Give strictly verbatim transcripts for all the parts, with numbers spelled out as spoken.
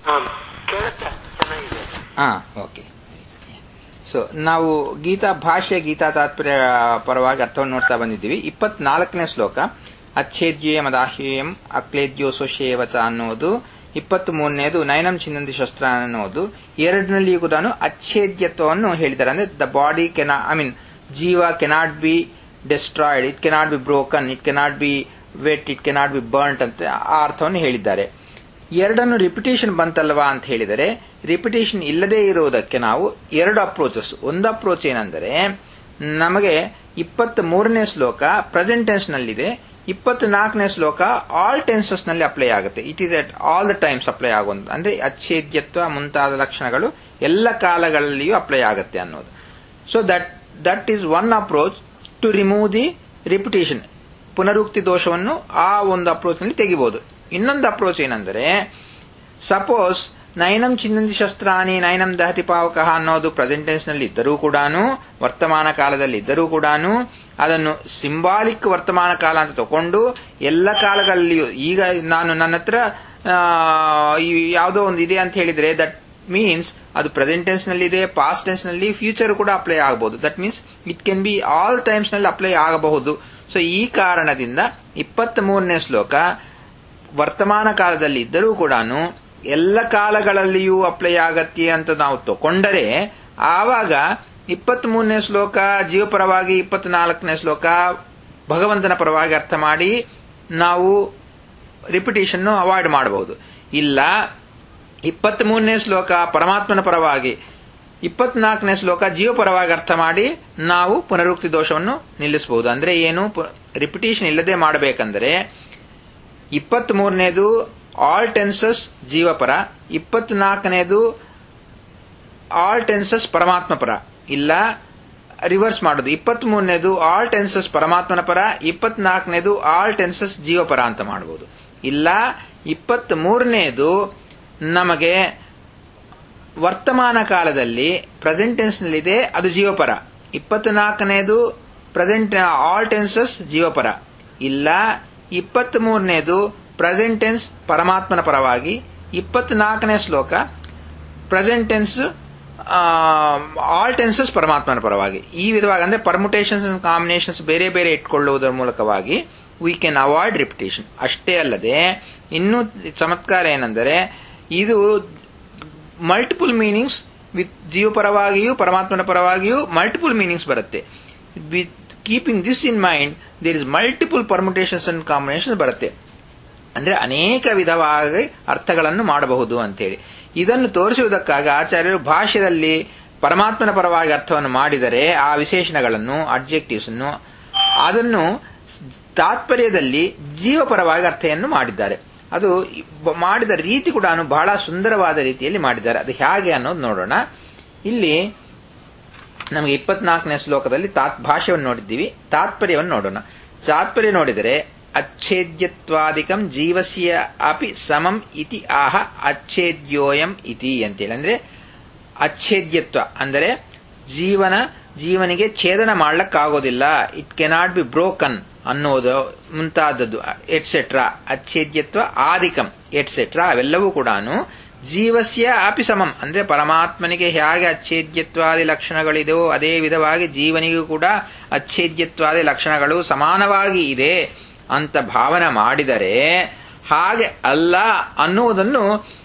ಹಾ, okay. So ನಾವು ಗೀತಾ ಭಾಷ್ಯ ಗೀತಾ ತಾತ್ಪರ್ಯ ಪರವಾಗಿ ಅರ್ಥವನ್ನು ನೋಡ್ತಾ ಬಂದಿದ್ದೀವಿ. ಇಪ್ಪತ್ನಾಲ್ಕನೇ ಶ್ಲೋಕ ಅಚ್ಛೇದ್ಯೋಯಂ ಅದಾಹ್ಯೋಯಂ ಅಕ್ಲೇದ್ಯೋಸೋಶೇವಚ ಅನ್ನೋದು, ಇಪ್ಪತ್ತ್ ಮೂರನೇದು ನಯನಂ ಚಿನ್ನಂದಿ ಶಸ್ತ್ರ ಅನ್ನೋದು. ಎರಡನಲ್ಲಿಯೂ ಕೂಡ ಅಚ್ಛೇದ್ಯತ್ವವನ್ನು ಹೇಳಿದ್ದಾರೆ. ಅಂದ್ರೆ the body can I mean ಜೀವ cannot be destroyed, it cannot be broken, it cannot be wet, it cannot be burnt ಅಂತ ಆ ಅರ್ಥವನ್ನು ಹೇಳಿದ್ದಾರೆ. ಎರಡನ್ನು ರಿಪಿಟೇಷನ್ ಬಂತಲ್ವಾ ಅಂತ ಹೇಳಿದರೆ, ರಿಪಿಟೇಷನ್ ಇಲ್ಲದೇ ಇರುವುದಕ್ಕೆ ನಾವು ಎರಡು ಅಪ್ರೋಚಸ್. ಒಂದು ಅಪ್ರೋಚ್ ಏನೆಂದರೆ, ನಮಗೆ ಇಪ್ಪತ್ತ್ ಮೂರನೇ ಶ್ಲೋಕ ಪ್ರೆಸೆಂಟ್ ಟೆನ್ಸ್ ನಲ್ಲಿದೆ, ಇಪ್ಪತ್ನಾಲ್ಕನೇ ಶ್ಲೋಕ ಆಲ್ ಟೆನ್ಸಸ್ ನಲ್ಲಿ ಅಪ್ಲೈ ಆಗುತ್ತೆ. It is at all the times apply ಆಗುವಂತ, ಅಂದ್ರೆ ಅಚ್ಛೇದ್ಯತ್ವ ಮುಂತಾದ ಲಕ್ಷಣಗಳು ಎಲ್ಲ ಕಾಲಗಳಲ್ಲಿಯೂ ಅಪ್ಲೈ ಆಗುತ್ತೆ ಅನ್ನೋದು. So that that is one approach to remove the repetition, ಪುನರುಕ್ತಿ ದೋಷವನ್ನು ಆ ಒಂದು ಅಪ್ರೋಚ್ ನಲ್ಲಿ ತೆಗಿಬಹುದು. ಇನ್ನೊಂದು ಅಪ್ರೋಚ್ ಏನೆಂದರೆ, ಸಪೋಸ್ ನಯನಂ ಚಿನ್ನಂದಿ ಶಸ್ತ್ರಾನಿ ನಯನಂ ದಹತಿ ಪಾವಕಃ ಅನ್ನೋದು ಪ್ರೆಸೆಂಟ್ ಟೆನ್ಸ್ ನಲ್ಲಿ ಇದ್ದರೂ ಕೂಡ, ವರ್ತಮಾನ ಕಾಲದಲ್ಲಿ ಇದ್ದರೂ ಕೂಡ, ಅದನ್ನು ಸಿಂಬಾಲಿಕ್ ವರ್ತಮಾನ ಕಾಲ ಅಂತ ತಗೊಂಡು ಎಲ್ಲ ಕಾಲಗಳಲ್ಲಿಯೂ, ಈಗ ನಾನು ನನ್ನ ಹತ್ರ ಯಾವುದೋ ಒಂದು ಇದೆ ಅಂತ ಹೇಳಿದ್ರೆ, ದಟ್ ಮೀನ್ಸ್ ಅದು ಪ್ರೆಸೆಂಟ್ ಟೆನ್ಸ್ ನಲ್ಲಿ ಇದೆ, ಪಾಸ್ಟ್ ಟೆನ್ಸ್ ನಲ್ಲಿ, ಫ್ಯೂಚರ್ ಕೂಡ ಅಪ್ಲೈ ಆಗಬಹುದು. That means it can be all times ನಲ್ಲಿ ಅಪ್ಲೈ ಆಗಬಹುದು. ಸೊ ಈ ಕಾರಣದಿಂದ ಇಪ್ಪತ್ತ್ ಮೂರನೇ ಶ್ಲೋಕ ವರ್ತಮಾನ ಕಾಲದಲ್ಲಿ ಇದ್ದರೂ ಕೂಡ ಎಲ್ಲ ಕಾಲಗಳಲ್ಲಿಯೂ ಅಪ್ಲೈ ಆಗತ್ತೆ ಅಂತ ನಾವು ತಗೊಂಡರೆ, ಆವಾಗ ಇಪ್ಪತ್ತ್ ಮೂರನೇ ಶ್ಲೋಕ ಜೀವಪರವಾಗಿ, ಇಪ್ಪತ್ನಾಲ್ಕನೇ ಶ್ಲೋಕ ಭಗವಂತನ ಪರವಾಗಿ ಅರ್ಥ ಮಾಡಿ ನಾವು ರಿಪಿಟೇಷನ್ ಅವಾಯ್ಡ್ ಮಾಡಬಹುದು. ಇಲ್ಲ, ಇಪ್ಪತ್ತ್ ಮೂರನೇ ಶ್ಲೋಕ ಪರಮಾತ್ಮನ ಪರವಾಗಿ, ಇಪ್ಪತ್ನಾಲ್ಕನೇ ಶ್ಲೋಕ ಜೀವಪರವಾಗಿ ಅರ್ಥ ಮಾಡಿ ನಾವು ಪುನರುಕ್ತಿ ದೋಷವನ್ನು ನಿಲ್ಲಿಸಬಹುದು. ಅಂದ್ರೆ ಏನು, ರಿಪಿಟೇಷನ್ ಇಲ್ಲದೆ ಮಾಡಬೇಕಂದ್ರೆ ಇಪ್ಪತ್ತ್ ಮೂರನೇದು ಆಲ್ ಟೆನ್ಸಸ್ ಜೀವಪರ, ಇಪ್ಪತ್ನಾಲ್ಕನೇದು ಆಲ್ ಟೆನ್ಸಸ್ ಪರಮಾತ್ಮ ಪರ. ಇಲ್ಲ, ರಿವರ್ಸ್ ಮಾಡೋದು, ಇಪ್ಪತ್ತ್ ಮೂರನೇದು ಆಲ್ ಟೆನ್ಸಸ್ ಪರಮಾತ್ಮನ ಪರ, ಇಪ್ಪತ್ನಾಲ್ಕನೇದು ಆಲ್ ಟೆನ್ಸಸ್ ಜೀವಪರ ಅಂತ ಮಾಡಬಹುದು. ಇಲ್ಲ, ಇಪ್ಪತ್ತ್ ಮೂರನೇದು ನಮಗೆ ವರ್ತಮಾನ ಕಾಲದಲ್ಲಿ ಪ್ರೆಸೆಂಟ್ ಟೆನ್ಸ್ ನಲ್ಲಿದೆ, ಅದು ಜೀವಪರ. ಇಪ್ಪತ್ನಾಲ್ಕನೇದು ಪ್ರೆಸೆಂಟ್ ಆಲ್ ಟೆನ್ಸಸ್ ಜೀವಪರ. ಇಲ್ಲ, ಇಪ್ಪತ್ತ್ ಮೂರನೇದು ಪ್ರೆಸೆಂಟ್ ಟೆನ್ಸ್ ಪರಮಾತ್ಮನ ಪರವಾಗಿ, ಇಪ್ಪತ್ನಾಲ್ಕನೇ ಶ್ಲೋಕ ಪ್ರೆಸೆಂಟ್ ಟೆನ್ಸ್ ಆಲ್ ಟೆನ್ಸಸ್ ಪರಮಾತ್ಮನ ಪರವಾಗಿ. ಈ ವಿಧವಾಗಿ ಅಂದ್ರೆ ಪರ್ಮುಟೇಷನ್ಸ್ ಅಂಡ್ ಕಾಂಬಿನೇಷನ್ಸ್ ಬೇರೆ ಬೇರೆ ಇಟ್ಕೊಳ್ಳುವುದರ ಮೂಲಕವಾಗಿ ವಿ ಕ್ಯಾನ್ ಅವಾಯ್ಡ್ ರಿಪಿಟೇಷನ್. ಅಷ್ಟೇ ಅಲ್ಲದೆ ಇನ್ನೂ ಚಮತ್ಕಾರ ಏನೆಂದರೆ, ಇದು ಮಲ್ಟಿಪಲ್ ಮೀನಿಂಗ್ಸ್ ವಿತ್ ಜೀವಪರವಾಗಿಯೂ ಪರಮಾತ್ಮನ ಪರವಾಗಿಯೂ ಮಲ್ಟಿಪಲ್ ಮೀನಿಂಗ್ಸ್ ಬರುತ್ತೆ. With keeping this in mind, there is multiple permutations and combinations ಬರುತ್ತೆ. ಅಂದ್ರೆ ಅನೇಕ ವಿಧವಾಗಿ ಅರ್ಥಗಳನ್ನು ಮಾಡಬಹುದು ಅಂತೇಳಿ. ಇದನ್ನು ತೋರಿಸುವುದಕ್ಕಾಗಿ ಆಚಾರ್ಯರು ಭಾಷ್ಯದಲ್ಲಿ ಪರಮಾತ್ಮನ ಪರವಾಗಿ ಅರ್ಥವನ್ನು ಮಾಡಿದರೆ ಆ ವಿಶೇಷಣಗಳನ್ನು, ಅಡ್ಜೆಕ್ಟಿವ್ಸ್ ಅನ್ನು, ಅದನ್ನು ತಾತ್ಪರ್ಯದಲ್ಲಿ ಜೀವಪರವಾಗಿ ಅರ್ಥವನ್ನು ಮಾಡಿದ್ದಾರೆ. ಅದು ಮಾಡಿದ ರೀತಿ ಕೂಡ ಬಹಳ ಸುಂದರವಾದ ರೀತಿಯಲ್ಲಿ ಮಾಡಿದ್ದಾರೆ. ಅದು ಹೇಗೆ ಅನ್ನೋದು ನೋಡೋಣ. ಇಲ್ಲಿ ನಮಗೆ ಇಪ್ಪತ್ನಾಲ್ಕನೇ ಶ್ಲೋಕದಲ್ಲಿ ಭಾಷ್ಯವನ್ನು ನೋಡಿದ್ದೀವಿ, ತಾತ್ಪರ್ಯವನ್ನು ನೋಡೋಣ. ತಾತ್ಪರ್ಯ ನೋಡಿದರೆ ಅಚ್ಛೇದ್ಯತ್ವಾದಿಕಂ ಜೀವಸ್ಯ ಅಪಿ ಸಮಂ ಇತಿ ಆಹ ಅಚ್ಛೇದ್ಯೋಯಂ ಇತಿ ಅಂತೇಳಿ. ಅಂದ್ರೆ ಅಚ್ಛೇದ್ಯತ್ವ ಅಂದರೆ ಜೀವನ ಜೀವನಿಗೆ ಛೇದನ ಮಾಡ್ಲಕ್ಕಾಗೋದಿಲ್ಲ, ಇಟ್ ಕೆನಾಟ್ ಬಿ ಬ್ರೋಕನ್ ಅನ್ನೋದು ಮುಂತಾದದ್ದು ಎಟ್ಸೆಟ್ರಾ. ಅಚ್ಛೇದ್ಯತ್ವ ಆದಿಕಂ ಎಟ್ಸೆಟ್ರಾ ಅವೆಲ್ಲವೂ ಕೂಡ ಜೀವಸ್ಯ ಅಪಿ ಸಮಂ ಅಂದ್ರೆ ಪರಮಾತ್ಮನಿಗೆ ಹೇಗೆ ಅಚ್ಛೇದ್ಯತ್ವಾದಿ ಲಕ್ಷಣಗಳಿದೆಯೋ ಅದೇ ವಿಧವಾಗಿ ಜೀವನಿಗೂ ಕೂಡ ಅಚ್ಛೇದ್ಯತ್ವಾದಿ ಲಕ್ಷಣಗಳು ಸಮಾನವಾಗಿ ಇದೆ ಅಂತ ಭಾವನೆ ಮಾಡಿದರೆ, ಹಾಗೆ ಅಲ್ಲ ಅನ್ನುವುದನ್ನು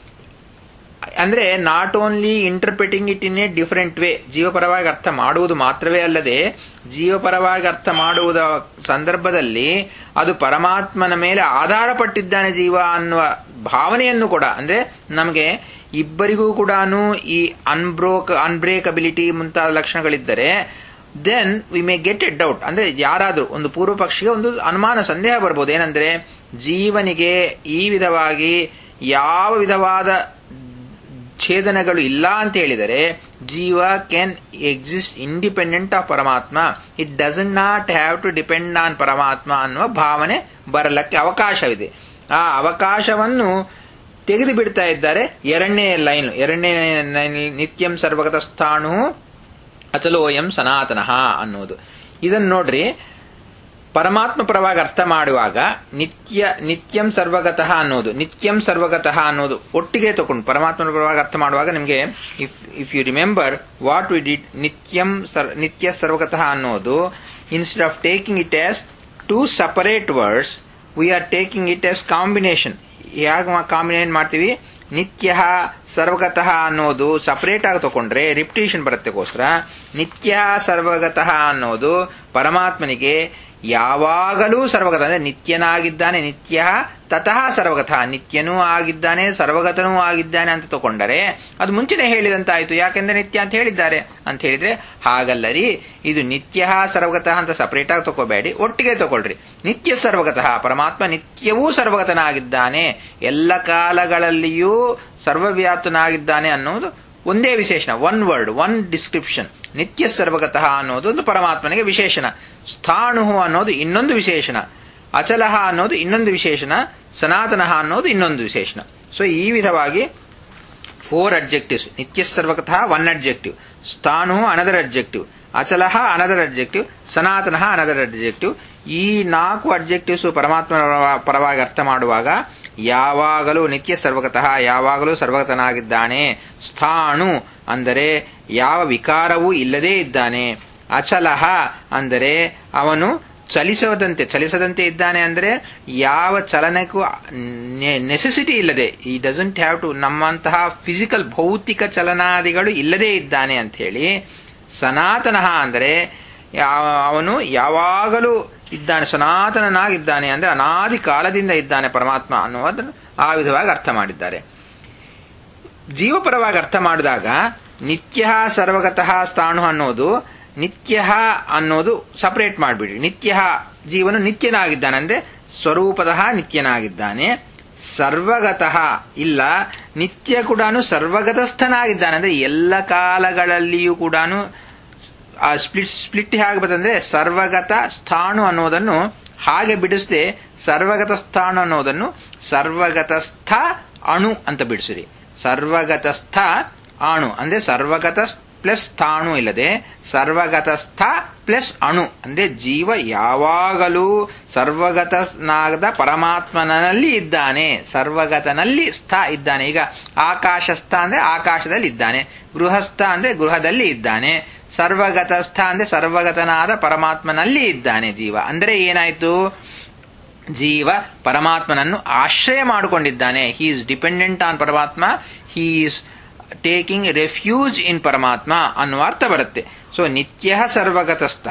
ಅಂದ್ರೆ not only interpreting it in a different way, ಜೀವಪರವಾಗಿ ಅರ್ಥ ಮಾಡುವುದು ಮಾತ್ರವೇ ಅಲ್ಲದೆ, ಜೀವಪರವಾಗಿ ಅರ್ಥ ಮಾಡುವುದ ಸಂದರ್ಭದಲ್ಲಿ ಅದು ಪರಮಾತ್ಮನ ಮೇಲೆ ಆಧಾರ ಪಟ್ಟಿದ್ದಾನೆ ಜೀವ ಅನ್ನುವ ಭಾವನೆಯನ್ನು ಕೂಡ, ಅಂದ್ರೆ ನಮಗೆ ಇಬ್ಬರಿಗೂ ಕೂಡ ಈ ಅನ್ಬ್ರೋಕ್ ಅನ್ಬ್ರೇಕಬಿಲಿಟಿ ಮುಂತಾದ ಲಕ್ಷಣಗಳಿದ್ದರೆ then we may get a doubt. ಅಂದ್ರೆ ಯಾರಾದ್ರೂ ಒಂದು ಪೂರ್ವ ಪಕ್ಷಿಗೆ ಒಂದು ಅನುಮಾನ ಸಂದೇಹ ಬರ್ಬೋದು. ಏನಂದ್ರೆ ಜೀವನಿಗೆ ಈ ವಿಧವಾಗಿ ಯಾವ ವಿಧವಾದ ಛೇದನಗಳು ಇಲ್ಲ ಅಂತ ಹೇಳಿದರೆ ಜೀವ ಕ್ಯಾನ್ ಎಕ್ಸಿಸ್ಟ್ ಇಂಡಿಪೆಂಡೆಂಟ್ ಆಫ್ ಪರಮಾತ್ಮ, it doesn't not have to depend on ಪರಮಾತ್ಮ ಅನ್ನುವ ಭಾವನೆ ಬರಲಕ್ಕೆ ಅವಕಾಶವಿದೆ. ಆ ಅವಕಾಶವನ್ನು ತೆಗೆದು ಬಿಡ್ತಾ ಇದ್ದಾರೆ ಎರಡನೇ ಲೈನ್. ಎರಡನೇ ನಿತ್ಯಂ ಸರ್ವಗತ ಸ್ಥಾಣು ಅಚಲೋಯಂ ಸನಾತನಃ ಅನ್ನೋದು. ಇದನ್ನು ನೋಡ್ರಿ, ಪರಮಾತ್ಮ ಪರವಾಗಿ ಅರ್ಥ ಮಾಡುವಾಗ ನಿತ್ಯ ನಿತ್ಯಂ ಸರ್ವಗತಃ ಅನ್ನೋದು ನಿತ್ಯಂ ಸರ್ವಗತಃ ಅನ್ನೋದು ಒಟ್ಟಿಗೆ ತಗೊಂಡು ಪರಮಾತ್ಮನ ಪರವಾಗಿ ಅರ್ಥ ಮಾಡುವಾಗ ನಿಮಗೆ if if you remember what we did ನಿತ್ಯಂ ನಿತ್ಯ ಸರ್ವಗತಃ ಅನ್ನೋದು instead of taking it as two separate words we are taking it as combination. ಹೇಗೆ ಕಾಂಬಿನೇಷನ್ ಮಾಡ್ತೀವಿ? ನಿತ್ಯ ಸರ್ವಗತಃ ಅನ್ನೋದು ಸಪರೇಟ್ ಆಗಿ ತಗೊಂಡ್ರೆ ರಿಪಿಟೇಷನ್ ಬರುತ್ತೆಗೋಸ್ಕರ ನಿತ್ಯ ಸರ್ವಗತಃ ಅನ್ನೋದು ಪರಮಾತ್ಮನಿಗೆ ಯಾವಾಗಲೂ ಸರ್ವಗತ ಅಂದ್ರೆ ನಿತ್ಯನಾಗಿದ್ದಾನೆ. ನಿತ್ಯ ತತಃ ಸರ್ವಗತಃ ನಿತ್ಯನೂ ಆಗಿದ್ದಾನೆ ಸರ್ವಗತನೂ ಆಗಿದ್ದಾನೆ ಅಂತ ತಗೊಂಡರೆ ಅದು ಮುಂಚೆನೆ ಹೇಳಿದಂತಾಯ್ತು. ಯಾಕೆಂದ್ರೆ ನಿತ್ಯ ಅಂತ ಹೇಳಿದ್ದಾರೆ ಅಂತ ಹೇಳಿದ್ರೆ ಹಾಗಲ್ಲರಿ, ಇದು ನಿತ್ಯ ಸರ್ವಗತಃ ಅಂತ ಸಪರೇಟ್ ಆಗಿ ತಗೋಬೇಡಿ, ಒಟ್ಟಿಗೆ ತಗೊಳ್ರಿ. ನಿತ್ಯ ಸರ್ವಗತಃ ಪರಮಾತ್ಮ ನಿತ್ಯವೂ ಸರ್ವಗತನಾಗಿದ್ದಾನೆ, ಎಲ್ಲ ಕಾಲಗಳಲ್ಲಿಯೂ ಸರ್ವವ್ಯಾಪ್ತನಾಗಿದ್ದಾನೆ ಅನ್ನೋದು ಒಂದೇ ವಿಶೇಷಣ. One word, one description. ನಿತ್ಯ ಸರ್ವಗತಃ ಅನ್ನೋದು ಒಂದು ಪರಮಾತ್ಮನಿಗೆ ವಿಶೇಷಣ. ಸ್ಥಾಣು ಅನ್ನೋದು ಇನ್ನೊಂದು ವಿಶೇಷಣ. ಅಚಲಹ ಅನ್ನೋದು ಇನ್ನೊಂದು ವಿಶೇಷಣ. ಸನಾತನಃ ಅನ್ನೋದು ಇನ್ನೊಂದು ವಿಶೇಷಣ. ಸೊ ಈ ವಿಧವಾಗಿ ಫೋರ್ ಅಡ್ಜೆಕ್ಟಿವ್ಸ್. ನಿತ್ಯ ಸರ್ವಗತಃ ಒನ್ ಅಡ್ಜೆಕ್ಟಿವ್, ಸ್ಥಾಣು ಅನದರ್ ಅಡ್ಜೆಕ್ಟಿವ್, ಅಚಲಹ ಅನದರ್ ಅಡ್ಜೆಕ್ಟಿವ್, ಸನಾತನಃ ಅನದರ್ ಅಡ್ಜೆಕ್ಟಿವ್. ಈ ನಾಲ್ಕು ಅಡ್ಜೆಕ್ಟಿವ್ಸ್ ಪರಮಾತ್ಮನ ಪರವಾಗಿ ಅರ್ಥ ಮಾಡುವಾಗ ಯಾವಾಗಲೂ ನಿತ್ಯ ಸರ್ವಗತಃ ಯಾವಾಗಲೂ ಸರ್ವಗತನಾಗಿದ್ದಾನೆ. ಸ್ಥಾಣು ಅಂದರೆ ಯಾವ ವಿಕಾರವೂ ಇಲ್ಲದೇ ಇದ್ದಾನೆ. ಅಚಲಹ ಅಂದರೆ ಅವನು ಚಲಿಸದಂತೆ ಚಲಿಸದಂತೆ ಇದ್ದಾನೆ. ಅಂದರೆ ಯಾವ ಚಲನಕ್ಕೂ ನೆಸೆಸಿಟಿ ಇಲ್ಲದೆ, ಈ ಡಸಂಟ್ ಹ್ಯಾವ್ ಟು ನಮ್ಮಂತಹ ಫಿಸಿಕಲ್ ಭೌತಿಕ ಚಲನಾದಿಗಳು ಇಲ್ಲದೇ ಇದ್ದಾನೆ ಅಂತ ಹೇಳಿ. ಸನಾತನಃ ಅಂದರೆ ಅವನು ಯಾವಾಗಲೂ ಇದ್ದಾನೆ, ಸನಾತನನಾಗಿದ್ದಾನೆ. ಅಂದ್ರೆ ಅನಾದಿ ಕಾಲದಿಂದ ಇದ್ದಾನೆ ಪರಮಾತ್ಮ ಅನ್ನುವುದನ್ನು ಆ ವಿಧವಾಗಿ ಅರ್ಥ ಮಾಡಿದ್ದಾರೆ. ಜೀವಪರವಾಗಿ ಅರ್ಥ ಮಾಡಿದಾಗ ನಿತ್ಯ ಸರ್ವಗತಃ ಸ್ಥಾಣು ಅನ್ನೋದು ನಿತ್ಯ ಅನ್ನೋದು ಸಪರೇಟ್ ಮಾಡಿಬಿಡ್ರಿ. ನಿತ್ಯ ಜೀವನು ನಿತ್ಯನಾಗಿದ್ದಾನೆ ಅಂದ್ರೆ ಸ್ವರೂಪತಃ ನಿತ್ಯನಾಗಿದ್ದಾನೆ. ಸರ್ವಗತಃ ಇಲ್ಲ, ನಿತ್ಯ ಕೂಡ ಸರ್ವಗತಸ್ಥನಾಗಿದ್ದಾನೆ ಅಂದ್ರೆ ಎಲ್ಲ ಕಾಲಗಳಲ್ಲಿಯೂ ಕೂಡ ಆ ಸ್ಪ್ಲಿಟ್ ಸ್ಪ್ಲಿಟ್ ಹೇಗೆ ಬರ್ತಂದ್ರೆ ಸರ್ವಗತ ಸ್ಥಾಣು ಅನ್ನೋದನ್ನು ಹಾಗೆ ಬಿಡಿಸದೆ ಸರ್ವಗತ ಸ್ಥಾಣು ಅನ್ನೋದನ್ನು ಸರ್ವಗತಸ್ಥ ಅಣು ಅಂತ ಬಿಡಿಸಿರಿ. ಸರ್ವಗತಸ್ಥ ಅಣು ಅಂದ್ರೆ ಸರ್ವಗತ ಪ್ಲಸ್ ಸ್ಥಾಣು ಇಲ್ಲದೆ ಸರ್ವಗತಸ್ಥ ಪ್ಲಸ್ ಅಣು ಅಂದ್ರೆ ಜೀವ ಯಾವಾಗಲೂ ಸರ್ವಗತನಾದ ಪರಮಾತ್ಮನಲ್ಲಿ ಇದ್ದಾನೆ, ಸರ್ವಗತನಲ್ಲಿ ಸ್ಥ ಇದ್ದಾನೆ. ಈಗ ಆಕಾಶಸ್ಥ ಅಂದ್ರೆ ಆಕಾಶದಲ್ಲಿ ಇದ್ದಾನೆ, ಗೃಹಸ್ಥ ಅಂದ್ರೆ ಗೃಹದಲ್ಲಿ ಇದ್ದಾನೆ, ಸರ್ವಗತಸ್ಥ ಅಂದ್ರೆ ಸರ್ವಗತನಾದ ಪರಮಾತ್ಮನಲ್ಲಿ ಇದ್ದಾನೆ ಜೀವ. ಅಂದ್ರೆ ಏನಾಯ್ತು? ಜೀವ ಪರಮಾತ್ಮನನ್ನು ಆಶ್ರಯ ಮಾಡಿಕೊಂಡಿದ್ದಾನೆ. ಹಿ ಈಸ್ ಡಿಪೆಂಡೆಂಟ್ ಆನ್ ಪರಮಾತ್ಮ, he is taking refuge in ಪರಮಾತ್ಮ ಅನ್ನುವ ಅರ್ಥ ಬರುತ್ತೆ. ಸೊ ನಿತ್ಯ ಸರ್ವಗತಸ್ಥ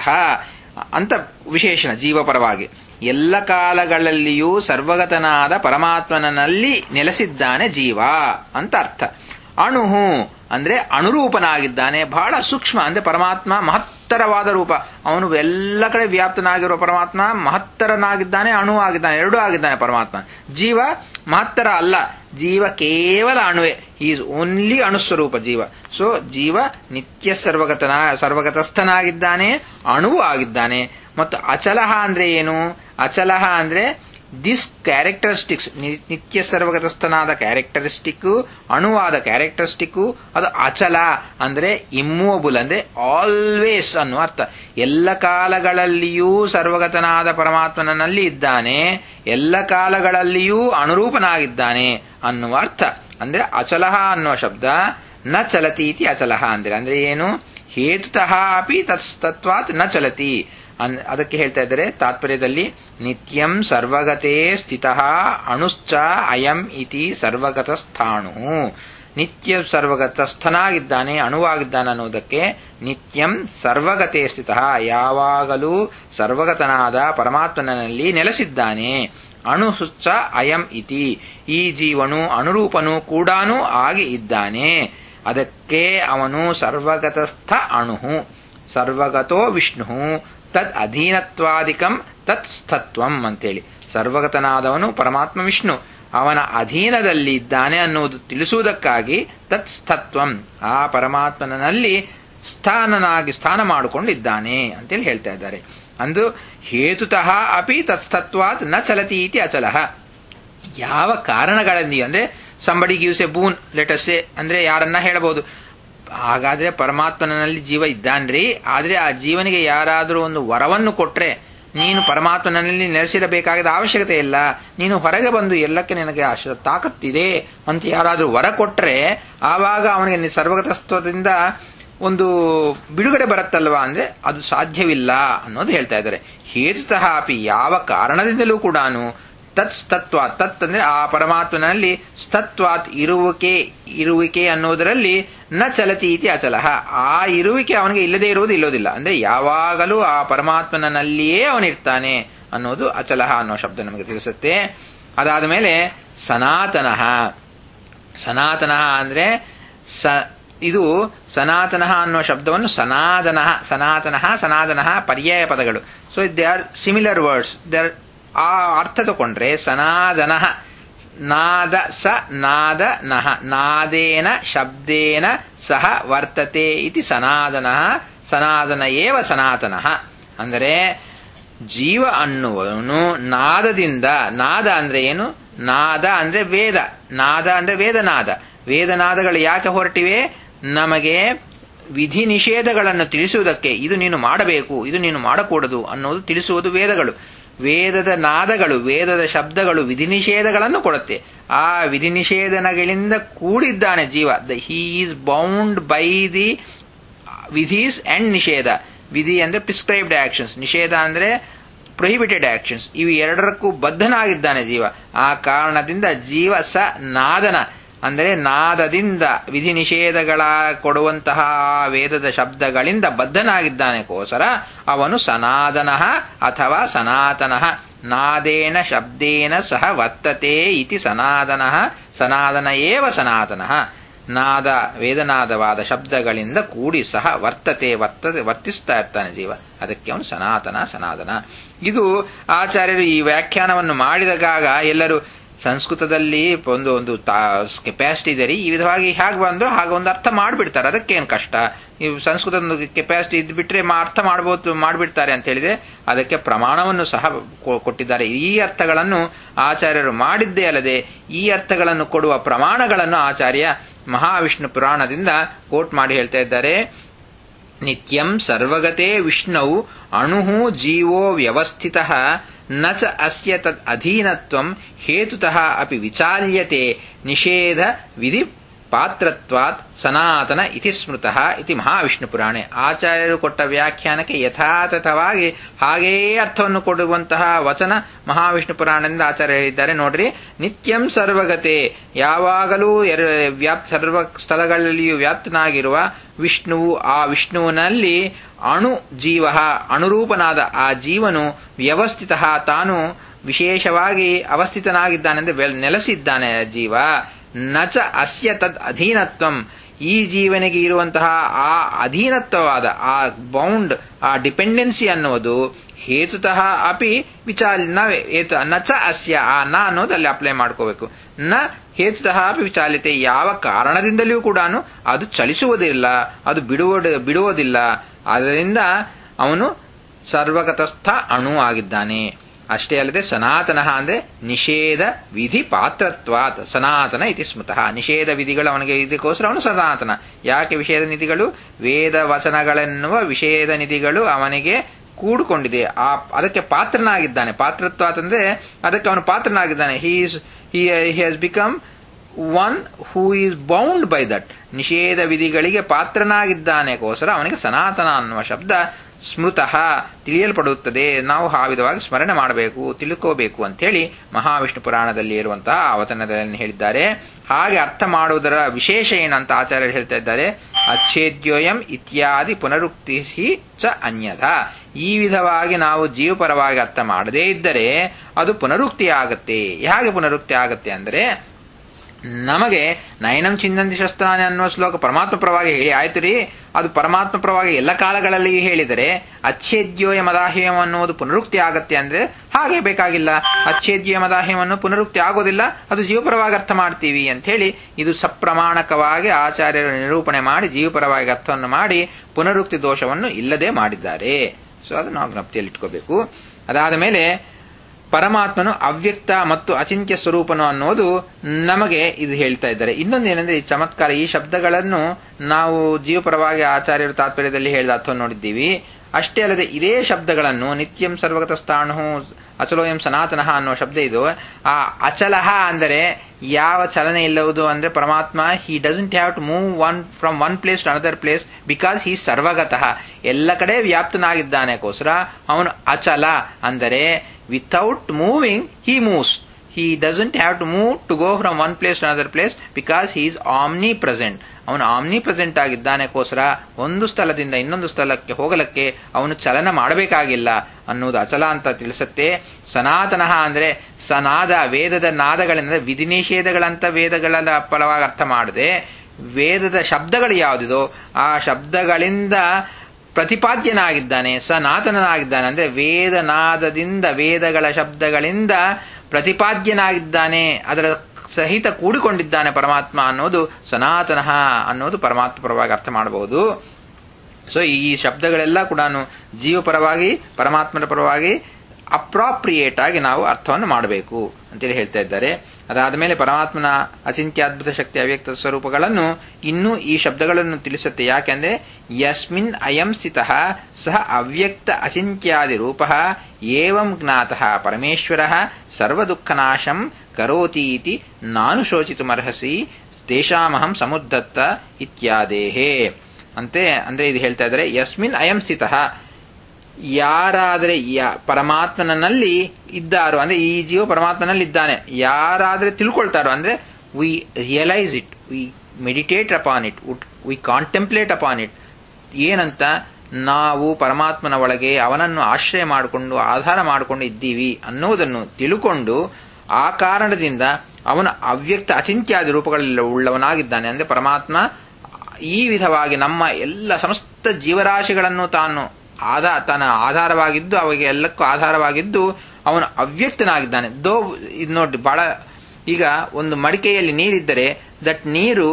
ಅಂತ ವಿಶೇಷಣ ಜೀವಪರವಾಗಿ. ಎಲ್ಲ ಕಾಲಗಳಲ್ಲಿಯೂ ಸರ್ವಗತನಾದ ಪರಮಾತ್ಮನಲ್ಲಿ ನೆಲೆಸಿದ್ದಾನೆ ಜೀವ ಅಂತ ಅರ್ಥ. ಅಣುಹು ಅಂದ್ರೆ ಅನುರೂಪನಾಗಿದ್ದಾನೆ, ಬಹಳ ಸೂಕ್ಷ್ಮ. ಅಂದ್ರೆ ಪರಮಾತ್ಮ ಮಹತ್ತರವಾದ ರೂಪ. ಅವನು ಎಲ್ಲ ಕಡೆ ವ್ಯಾಪ್ತನಾಗಿರುವ ಪರಮಾತ್ಮ ಮಹತ್ತರನಾಗಿದ್ದಾನೆ, ಅಣು ಆಗಿದ್ದಾನೆ, ಎರಡೂ ಆಗಿದ್ದಾನೆ ಪರಮಾತ್ಮ. ಜೀವ ಮಹತ್ತರ ಅಲ್ಲ, ಜೀವ ಕೇವಲ ಅಣುವೆ. ಈಸ್ ಓನ್ಲಿ ಅಣುಸ್ವರೂಪ ಜೀವ. ಸೊ ಜೀವ ನಿತ್ಯ ಸರ್ವಗತನ ಸರ್ವಗತಸ್ಥನಾಗಿದ್ದಾನೆ, ಅಣುವು ಆಗಿದ್ದಾನೆ. ಮತ್ತು ಅಚಲಹ ಅಂದ್ರೆ ಏನು? ಅಚಲಹ ಅಂದ್ರೆ ದಿಸ್ ಕ್ಯಾರೆಕ್ಟರಿಸ್ಟಿಕ್ಸ್, ನಿತ್ಯ ಸರ್ವಗತಸ್ಥನಾದ ಕ್ಯಾರೆಕ್ಟರಿಸ್ಟಿಕ್, ಅಣುವಾದ ಕ್ಯಾರೆಕ್ಟರಿಸ್ಟಿಕ್, ಅದು ಅಚಲ ಅಂದ್ರೆ ಇಮ್ಮೂವಬಲ್ ಅಂದ್ರೆ ಆಲ್ವೇಸ್ ಅನ್ನುವ ಅರ್ಥ. ಎಲ್ಲ ಕಾಲಗಳಲ್ಲಿಯೂ ಸರ್ವಗತನಾದ ಪರಮಾತ್ಮನಲ್ಲಿ ಇದ್ದಾನೆ, ಎಲ್ಲ ಕಾಲಗಳಲ್ಲಿಯೂ ಅನುರೂಪನಾಗಿದ್ದಾನೆ ಅನ್ನುವ ಅರ್ಥ. ಅಂದ್ರೆ ಅಚಲಹ ಅನ್ನುವ ಶಬ್ದ ನ ಚಲತೀತಿ ಅಚಲಹ ಅಂದ್ರೆ ಅಂದ್ರೆ ಏನು? ಹೇತುತಃ ಅಪಿ ತತ್ವಾತ್ ನ ಚಲತಿ. ಅದಕ್ಕೆ ಹೇಳ್ತಾ ಇದ್ದಾರೆ ತಾತ್ಪರ್ಯದಲ್ಲಿ, ನಿತ್ಯಂ ಸರ್ವಗತೇ ಸ್ಥಿತಃ ಅಣುಶ್ಚ ಅಯಂ ಇತಿ ಸರ್ವಗತಸ್ಥಾಣು. ನಿತ್ಯ ಸರ್ವಗತಸ್ಥನಾಗಿದ್ದಾನೆ, ಅಣುವಾಗಿದ್ದಾನೆ ಅನ್ನೋದಕ್ಕೆ ನಿತ್ಯಂ ಸರ್ವಗತೇ ಸ್ಥಿತಃ ಯಾವಾಗಲೂ ಸರ್ವಗತನಾದ ಪರಮಾತ್ಮನಲ್ಲಿ ನೆಲೆಸಿದ್ದಾನೆ. ಅಣುಶ್ಚ ಅಯಂ ಇತಿ ಈ ಜೀವನು ಅನುರೂಪನು ಕೂಡಾನೂ ಆಗಿ ಇದ್ದಾನೆ. ಅದಕ್ಕೆ ಅವನು ಸರ್ವಗತಸ್ಥ ಅಣುಹು, ಸರ್ವಗತೋ ವಿಷ್ಣು ತದ್ ಅಧೀನತ್ವಾದಿಕಂ ತತ್ ಸ್ಥತ್ವಂ ಅಂತೇಳಿ. ಸರ್ವಗತನಾದವನು ಪರಮಾತ್ಮ ವಿಷ್ಣು, ಅವನ ಅಧೀನದಲ್ಲಿ ಇದ್ದಾನೆ ಅನ್ನುವುದು ತಿಳಿಸುವುದಕ್ಕಾಗಿ ತತ್ ಸ್ಥತ್ವಂ ಆ ಪರಮಾತ್ಮನಲ್ಲಿ ಸ್ಥಾನನಾಗಿ ಸ್ಥಾನ ಮಾಡಿಕೊಂಡಿದ್ದಾನೆ ಅಂತೇಳಿ ಹೇಳ್ತಾ ಇದ್ದಾರೆ. ಅಂದು ಹೇತುತಃ ಅಪಿ ತತ್ಸ್ತತ್ವಾತ್ ನ ಚಲತಿ ಇತಿ ಅಚಲಃ. ಯಾವ ಕಾರಣಗಳಲ್ಲಿ ಅಂದ್ರೆ somebody gives a boon let us a ಅಂದ್ರೆ ಯಾರನ್ನ ಹೇಳಬಹುದು, ಹಾಗಾದ್ರೆ ಪರಮಾತ್ಮನಲ್ಲಿ ಜೀವ ಇದ್ದಾನ್ರಿ, ಆದ್ರೆ ಆ ಜೀವನಿಗೆ ಯಾರಾದರೂ ಒಂದು ವರವನ್ನು ಕೊಟ್ರೆ ನೀನು ಪರಮಾತ್ಮನಲ್ಲಿ ನೆಲೆಸಿರಬೇಕಾದ ಅವಶ್ಯಕತೆ ಇಲ್ಲ, ನೀನು ಹೊರಗೆ ಬಂದು ಎಲ್ಲಕ್ಕೆ ನಿನಗೆ ಅಷ್ಟು ತಾಕತ್ತಿದೆ ಅಂತ ಯಾರಾದ್ರೂ ವರ ಕೊಟ್ರೆ ಆವಾಗ ಅವನಿಗೆ ಸರ್ವಗತತ್ವದಿಂದ ಒಂದು ಬಿಡುಗಡೆ ಬರುತ್ತಲ್ವಾ ಅಂದ್ರೆ ಅದು ಸಾಧ್ಯವಿಲ್ಲ ಅನ್ನೋದು ಹೇಳ್ತಾ ಇದ್ದಾರೆ. ಹೇತುತಃ ಅಪಿ, ಯಾವ ಕಾರಣದಿಂದಲೂ ಕೂಡ ತತ್ ತತ್ವಾತ್, ತತ್ ಅಂದ್ರೆ ಆ ಪರಮಾತ್ಮನಲ್ಲಿ ಸ್ತತ್ವಾತ್ ಇರುವಿಕೆ ಇರುವಿಕೆ ಅನ್ನೋದರಲ್ಲಿ ನ ಚಲತಿ ಇತಿ ಅಚಲಃ, ಆ ಇರುವಿಕೆ ಅವನಿಗೆ ಇಲ್ಲದೆ ಇರುವುದು ಇಲ್ಲೋದಿಲ್ಲ, ಅಂದ್ರೆ ಯಾವಾಗಲೂ ಆ ಪರಮಾತ್ಮನಲ್ಲಿಯೇ ಅವನಿರ್ತಾನೆ ಅನ್ನೋದು ಅಚಲಃ ಅನ್ನೋ ಶಬ್ದ ನಮಗೆ ತಿಳಿಸುತ್ತೆ. ಅದಾದ ಮೇಲೆ ಸನಾತನಃ, ಸನಾತನಃ ಅಂದ್ರೆ ಸ ಇದು ಸನಾತನಃ ಅನ್ನೋ ಶಬ್ದವನ್ನು ಸನಾದನಃ, ಸನಾತನಃ ಸನಾದನಃ ಪರ್ಯಾಯ ಪದಗಳು. So they are similar words. They are ಆ ಅರ್ಥ ತಗೊಂಡ್ರೆ ಸನಾದನಃ, ನಾದ ಸ ನಾದ ನಃ, ನಾದೇನ ಶಬ್ದೇನ ಸಹ ವರ್ತತೆ ಇತಿ ಸನಾದನಃ, ಸನಾದನ ಏವ ಸನಾತನಃ. ಅಂದರೆ ಜೀವ ಅನ್ನುವನು ನಾದದಿಂದ, ನಾದ ಅಂದ್ರೆ ಏನು? ನಾದ ಅಂದ್ರೆ ವೇದ, ನಾದ ಅಂದ್ರೆ ವೇದನಾದ. ವೇದನಾದಗಳು ಯಾಕೆ ಹೊರಟಿವೆ? ನಮಗೆ ವಿಧಿ ನಿಷೇಧಗಳನ್ನು ತಿಳಿಸುವುದಕ್ಕೆ, ಇದು ನೀನು ಮಾಡಬೇಕು, ಇದು ನೀನು ಮಾಡಕೂಡದು ಅನ್ನೋದು ತಿಳಿಸುವುದು ವೇದಗಳು. ವೇದದ ನಾದಗಳು, ವೇದದ ಶಬ್ದಗಳು ವಿಧಿ ನಿಷೇಧಗಳನ್ನು ಕೊಡುತ್ತೆ. ಆ ವಿಧಿ ನಿಷೇಧಗಳಿಂದ ಕೂಡಿದ್ದಾನೆ ಜೀವ. He is bound by the ವಿಧೀಸ್ ಅಂಡ್ ನಿಷೇಧ. ವಿಧಿ ಅಂದ್ರೆ ಪ್ರಿಸ್ಕ್ರೈಬ್ಡ್ ಆಕ್ಷನ್ಸ್, ನಿಷೇಧ ಅಂದ್ರೆ ಪ್ರೊಹಿಬಿಟೆಡ್ ಆಕ್ಷನ್ಸ್. ಇವು ಎರಡರಕ್ಕೂ ಬದ್ಧನಾಗಿದ್ದಾನೆ ಜೀವ. ಆ ಕಾರಣದಿಂದ ಜೀವ ಸ ನಾದನ ಅಂದರೆ ನಾದದಿಂದ ವಿಧಿ ನಿಷೇಧಗಳ ಕೊಡುವಂತಹ ವೇದದ ಶಬ್ದಗಳಿಂದ ಬದ್ಧನಾಗಿದ್ದಾನೆಗೋಸ್ಕರ ಅವನು ಸನಾದನಃ ಅಥವಾ ಸನಾತನಃ. ನಾದೇನ ಶಬ್ದೇನ ಸಹ ವರ್ತತೆ ಇತಿ ಸನಾದನಃ, ಸನಾದನ ಏವ ಸನಾತನಃ. ನಾದ ವೇದನಾದವಾದ ಶಬ್ದಗಳಿಂದ ಕೂಡಿ ಸಹ ವರ್ತತೆ ವರ್ತತೆ ವರ್ತಿಸ್ತಾ ಇರ್ತಾನೆ ಜೀವ, ಅದಕ್ಕೆ ಅವನು ಸನಾತನ ಸನಾತನ. ಇದು ಆಚಾರ್ಯರು ಈ ವ್ಯಾಖ್ಯಾನವನ್ನು ಮಾಡಿದಾಗ ಎಲ್ಲರೂ ಸಂಸ್ಕೃತದಲ್ಲಿ ಒಂದು ಒಂದು ಕೆಪಾಸಿಟಿ ಇದೆ ರೀ, ಈ ವಿಧವಾಗಿ ಹೇಗೆ ಬಂದ್ರು ಹಾಗೆ ಒಂದು ಅರ್ಥ ಮಾಡಿಬಿಡ್ತಾರೆ, ಅದಕ್ಕೇನು ಕಷ್ಟ, ಈ ಸಂಸ್ಕೃತದ ಕೆಪಾಸಿಟಿ ಇದ್ ಬಿಟ್ರೆ ಅರ್ಥ ಮಾಡಬಹುದು ಮಾಡಿಬಿಡ್ತಾರೆ ಅಂತ ಹೇಳಿದ್ರೆ ಅದಕ್ಕೆ ಪ್ರಮಾಣವನ್ನು ಸಹ ಕೊಟ್ಟಿದ್ದಾರೆ. ಈ ಅರ್ಥಗಳನ್ನು ಆಚಾರ್ಯರು ಮಾಡಿದ್ದೇ ಅಲ್ಲದೆ ಈ ಅರ್ಥಗಳನ್ನು ಕೊಡುವ ಪ್ರಮಾಣಗಳನ್ನು ಆಚಾರ್ಯ ಮಹಾವಿಷ್ಣು ಪುರಾಣದಿಂದ ಕೋಟ್ ಮಾಡಿ ಹೇಳ್ತಾ ಇದ್ದಾರೆ. ನಿತ್ಯಂ ಸರ್ವಗತೆ ವಿಷ್ಣು ಅಣುಹು ಜೀವೋ ವ್ಯವಸ್ಥಿತಃ ನ ಚ ಅಸ್ಯ ತದ್ ಅಧೀನತ್ವಂ ಹೇತುತಃ ಅಪಿ ವಿಚಾಲ್ಯತೆ ನಿಷೇಧ ವಿಧಿ ಪಾತ್ರತ್ವಾತ್ ಸನಾತನ ಇತಿ ಸ್ಮೃತಃ ಇತಿ ಮಹಾವಿಷ್ಣು ಪುರಾಣೆ. ಆಚಾರ್ಯರು ಕೊಟ್ಟ ವ್ಯಾಖ್ಯಾನಕ್ಕೆ ಯಥಾತಥವಾಗಿ ಹಾಗೆಯೇ ಅರ್ಥವನ್ನು ಕೊಡುವಂತಹ ವಚನ ಮಹಾವಿಷ್ಣು ಪುರಾಣದಿಂದ ಆಚಾರ್ಯ ಹೇಳಿದ್ದಾರೆ. ನೋಡ್ರಿ, ನಿತ್ಯಂ ಸರ್ವಗತೆ, ಯಾವಾಗಲೂ ವ್ಯಾಪ್ ಸರ್ವ ಸ್ಥಳಗಳಲ್ಲಿಯೂ ವ್ಯಾಪ್ತನಾಗಿರುವ ವಿಷ್ಣುವು, ಆ ವಿಷ್ಣುವಿನಲ್ಲಿ ಅಣು ಜೀವ, ಅಣುರೂಪನಾದ ಆ ಜೀವನು ವ್ಯವಸ್ಥಿತ, ತಾನು ವಿಶೇಷವಾಗಿ ಅವಸ್ಥಿತನಾಗಿದ್ದಾನೆಂದ್ರೆ ನೆಲೆಸಿದ್ದಾನೆ ಜೀವ. ನಚ ಅಸ್ಯ ತದ್ ಅಧೀನತ್ವಂ, ಈ ಜೀವನಿಗೆ ಇರುವಂತಹ ಆ ಅಧೀನತ್ವವಾದ ಆ ಬೌಂಡ್, ಆ ಡಿಪೆಂಡೆನ್ಸಿ ಅನ್ನೋದು ಹೇತುತಃ ಅಪಿ ವಿಚಾಲ್ಯ ನಚ ಅಸ್ಯ, ಆ ನ ಅನ್ನೋದು ಅಲ್ಲಿ ಅಪ್ಲೈ ಮಾಡ್ಕೋಬೇಕು. ನ ಹೇತುತಃ ಅಪಿ ವಿಚಾಲ್ಯತೆ, ಯಾವ ಕಾರಣದಿಂದಲೂ ಕೂಡ ಅದು ಚಲಿಸುವುದಿಲ್ಲ, ಅದು ಬಿಡುವ ಬಿಡುವುದಿಲ್ಲ. ಆದ್ದರಿಂದ ಅವನು ಸರ್ವಗತಸ್ಥ ಅಣು ಆಗಿದ್ದಾನೆ. ಅಷ್ಟೇ ಅಲ್ಲದೆ ಸನಾತನಃ ಅಂದ್ರೆ ನಿಷೇಧ ವಿಧಿ ಪಾತ್ರತ್ವಾತ್ ಸನಾತನ ಇತಿ ಸ್ಮೃತಃ. ನಿಷೇಧ ವಿಧಿಗಳು ಅವನಿಗೆ ಇದಕ್ಕೋಸ್ಕರ ಅವನು ಸನಾತನ. ಯಾಕೆ ವಿಷೇಧ ನಿಧಿಗಳು? ವೇದ ವಚನಗಳೆನ್ನುವ ವಿಷೇಧ ನಿಧಿಗಳು ಅವನಿಗೆ ಕೂಡಿಕೊಂಡಿದೆ, ಆ ಅದಕ್ಕೆ ಪಾತ್ರನಾಗಿದ್ದಾನೆ. ಪಾತ್ರತ್ವಾತ್ ಅಂದ್ರೆ ಅದಕ್ಕೆ ಅವನು ಪಾತ್ರನಾಗಿದ್ದಾನೆ. He is he has become one who is bound by that. ನಿಷೇಧ ವಿಧಿಗಳಿಗೆ ಪಾತ್ರನಾಗಿದ್ದಾನೆಗೋಸ್ಕರ ಅವನಿಗೆ ಸನಾತನ ಅನ್ನುವ ಶಬ್ದ ಸ್ಮೃತಃ ತಿಳಿಯಲ್ಪಡುತ್ತದೆ. ನಾವು ಆ ವಿಧವಾಗಿ ಸ್ಮರಣೆ ಮಾಡಬೇಕು, ತಿಳ್ಕೋಬೇಕು ಅಂತೇಳಿ ಮಹಾವಿಷ್ಣು ಪುರಾಣದಲ್ಲಿ ಇರುವಂತಹ ಅವತರಣದಲ್ಲಿ ಹೇಳಿದ್ದಾರೆ. ಹಾಗೆ ಅರ್ಥ ಮಾಡುವುದರ ವಿಶೇಷ ಏನಂತ ಆಚಾರ್ಯರು ಹೇಳ್ತಾ ಇದ್ದಾರೆ. ಅಚ್ಛೇದ್ಯೋಯಂ ಇತ್ಯಾದಿ ಪುನರುಕ್ತಿ ಚ ಅನ್ಯಥ. ಈ ವಿಧವಾಗಿ ನಾವು ಜೀವಪರವಾಗಿ ಅರ್ಥ ಮಾಡದೇ ಇದ್ದರೆ ಅದು ಪುನರುಕ್ತಿ ಆಗತ್ತೆ. ಹೇಗೆ ಪುನರುಕ್ತಿ ಆಗತ್ತೆ ಅಂದ್ರೆ, ನಮಗೆ ನಯನಂ ಚಿನ್ನಂತಿ ಶಸ್ತ್ರಾಣಿ ಅನ್ನುವ ಶ್ಲೋಕ ಪರಮಾತ್ಮ ಪರವಾಗಿ ಹೇಳಿ ಆಯ್ತು ರೀ, ಅದು ಪರಮಾತ್ಮ ಪರವಾಗಿ ಎಲ್ಲ ಕಾಲಗಳಲ್ಲಿಯೂ ಹೇಳಿದರೆ ಅಚ್ಛೇದ್ಯೋಯ ಮದಾಹ್ಯಂ ಅನ್ನುವುದು ಪುನರುಕ್ತಿ ಆಗತ್ತೆ ಅಂದ್ರೆ ಹಾಗೆ ಬೇಕಾಗಿಲ್ಲ. ಅಚ್ಛೇದ್ಯೋಯ ಮದಾಹ್ಯವನ್ನು ಪುನರುಕ್ತಿ ಆಗೋದಿಲ್ಲ, ಅದು ಜೀವಪರವಾಗಿ ಅರ್ಥ ಮಾಡ್ತೀವಿ ಅಂತ ಹೇಳಿ ಇದು ಸಪ್ರಮಾಣಕವಾಗಿ ಆಚಾರ್ಯರು ನಿರೂಪಣೆ ಮಾಡಿ ಜೀವಪರವಾಗಿ ಅರ್ಥವನ್ನು ಮಾಡಿ ಪುನರುಕ್ತಿ ದೋಷವನ್ನು ಇಲ್ಲದೆ ಮಾಡಿದ್ದಾರೆ. ಸೊ ಅದು ನಾವು ಜ್ಞಪ್ತಿಯಲ್ಲಿಟ್ಕೋಬೇಕು. ಅದಾದ ಮೇಲೆ ಪರಮಾತ್ಮನು ಅವ್ಯಕ್ತ ಮತ್ತು ಅಚಿಂತ್ಯ ಸ್ವರೂಪನು ಅನ್ನೋದು ನಮಗೆ ಇದು ಹೇಳ್ತಾ ಇದ್ದಾರೆ. ಇನ್ನೊಂದೇನೆಂದ್ರೆ ಈ ಚಮತ್ಕಾರ, ಈ ಶಬ್ದಗಳನ್ನು ನಾವು ಜೀವಪರವಾಗಿ ಆಚಾರ್ಯರು ತಾತ್ಪರ್ಯದಲ್ಲಿ ಹೇಳಿದ ಅರ್ಥವನ್ನು ನೋಡಿದ್ದೀವಿ. ಅಷ್ಟೇ ಅಲ್ಲದೆ ಇದೇ ಶಬ್ದಗಳನ್ನು ನಿತ್ಯಂ ಸರ್ವಗತಸ್ಥಾಣು ಅಚಲೋಯಂ ಸನಾತನಃ ಅನ್ನೋ ಶಬ್ದ ಇದು. ಆ ಅಚಲಹ ಅಂದರೆ ಯಾವ ಚಲನೆ ಇಲ್ಲವುದು ಅಂದ್ರೆ ಪರಮಾತ್ಮ he doesn't have to move one from one place to another place because he ಸರ್ವಗತಃ, ಎಲ್ಲ ಕಡೆ ವ್ಯಾಪ್ತನಾಗಿದ್ದಾನೆಗೋಸ್ಕರ ಅವನು ಅಚಲ ಅಂದರೆ without moving he moves. He doesn't have to move to go from one place to another place because he is omnipresent. ಅವನು ಆಮ್ನಿಪ್ರೆಸೆಂಟ್ ಆಗಿದ್ದಾನೆಗೋಸ್ಕರ ಒಂದು ಸ್ಥಳದಿಂದ ಇನ್ನೊಂದು ಸ್ಥಳಕ್ಕೆ ಹೋಗಲಕ್ಕೆ ಅವನು ಚಲನ ಮಾಡಬೇಕಾಗಿಲ್ಲ ಅನ್ನುವುದು ಅಚಲ ಅಂತ ತಿಳಿಸುತ್ತೆ. ಸನಾತನಃ ಅಂದ್ರೆ ಸನಾದ, ವೇದದ ನಾದಗಳಿಂದ ವಿಧಿನಿಷೇಧಗಳಂತ ವೇದಗಳ ಫಲವಾಗಿ ಅರ್ಥ ಮಾಡದೆ ವೇದದ ಶಬ್ದಗಳು ಯಾವುದಿದೋ ಆ ಶಬ್ದಗಳಿಂದ ಪ್ರತಿಪಾದ್ಯನಾಗಿದ್ದಾನೆ, ಸನಾತನನಾಗಿದ್ದಾನೆ. ಅಂದ್ರೆ ವೇದನಾದದಿಂದ ವೇದಗಳ ಶಬ್ದಗಳಿಂದ ಪ್ರತಿಪಾದ್ಯನಾಗಿದ್ದಾನೆ, ಅದರ ಸಹಿತ ಕೂಡಿಕೊಂಡಿದ್ದಾನೆ ಪರಮಾತ್ಮ ಅನ್ನೋದು ಸನಾತನಃ ಅನ್ನೋದು ಪರಮಾತ್ಮ ಪರವಾಗಿ ಅರ್ಥ ಮಾಡಬಹುದು. ಸೊ ಈ ಶಬ್ದಗಳೆಲ್ಲ ಕೂಡ ಜೀವಪರವಾಗಿ ಪರಮಾತ್ಮನ ಪರವಾಗಿ ಅಪ್ರಾಪ್ರಿಯೇಟ್ ಆಗಿ ನಾವು ಅರ್ಥವನ್ನು ಮಾಡಬೇಕು ಅಂತೇಳಿ ಹೇಳ್ತಾ ಇದ್ದಾರೆ. ಅದಾದ ಮೇಲೆ ಪರಮಾತ್ಮನ ಅಚಿಂತ್ಯಾದ್ಭುತ ಶಕ್ತಿ ಅವ್ಯಕ್ತ ಸ್ವರೂಪಗಳನ್ನು ಇನ್ನೂ ಈ ಶಬ್ದಗಳನ್ನು ತಿಳಿಸುತ್ತೆ. ಯಾಕೆಂದ್ರೆ ಯಸ್ಮಿನ್ ಅಯಂ ಸ್ಥಿತಃ ಸಹ ಅವ್ಯಕ್ತ ಅಚಿಂತ್ಯಾದಿ ರೂಪಃ ಏವಂ ಜ್ಞಾತಃ ಪರಮೇಶ್ವರಃ ಸರ್ವದುಃಖನಾಶಂ ಕರೋತೀತಿ ನಾನು ಶೋಚಿತುಮರ್ಹಸಿ ತೇಷಾಮಹಂ ಸಮುದ್ಧತ್ತ ಇತ್ಯಾದೇಹೇ ಅಂತೆ. ಅಂದ್ರೆ ಇದು ಹೇಳ್ತಾ ಇದ್ದಾರೆ, ಯಸ್ಮಿನ್ ಅಯಂ ಸ್ಥಿತಃ, ಯಾರಾದರೆ ಪರಮಾತ್ಮನಲ್ಲಿ ಇದ್ದಾರೋ ಅಂದ್ರೆ ಈ ಜೀವ ಪರಮಾತ್ಮನಲ್ಲಿ ಇದ್ದಾನೆ, ಯಾರಾದ್ರೆ ತಿಳ್ಕೊಳ್ತಾರೋ ಅಂದ್ರೆ we realise it, we meditate upon it, we contemplate upon it. ಏನಂತ, ನಾವು ಪರಮಾತ್ಮನ ಒಳಗೆ ಅವನನ್ನು ಆಶ್ರಯ ಮಾಡಿಕೊಂಡು ಆಧಾರ ಮಾಡಿಕೊಂಡು ಇದ್ದೀವಿ ಅನ್ನೋದನ್ನು ತಿಳುಕೊಂಡು ಆ ಕಾರಣದಿಂದ ಅವನು ಅವ್ಯಕ್ತ ಅಚಿಂತ್ಯಾದಿ ರೂಪಗಳೆಲ್ಲ ಉಳ್ಳವನಾಗಿದ್ದಾನೆ. ಅಂದ್ರೆ ಪರಮಾತ್ಮ ಈ ವಿಧವಾಗಿ ನಮ್ಮ ಎಲ್ಲ ಸಮಸ್ತ ಜೀವರಾಶಿಗಳನ್ನು ತಾನು ಆಧಾ ತನ್ನ ಆಧಾರವಾಗಿದ್ದು ಅವಿಗೆ ಎಲ್ಲಕ್ಕೂ ಆಧಾರವಾಗಿದ್ದು ಅವನು ಅವ್ಯಕ್ತನಾಗಿದ್ದಾನೆ. ದೋ ಇದು ನೋಡಿ, ಬಹಳ ಈಗ ಒಂದು ಮಡಿಕೆಯಲ್ಲಿ ನೀರಿದ್ದರೆ ದಟ್ ನೀರು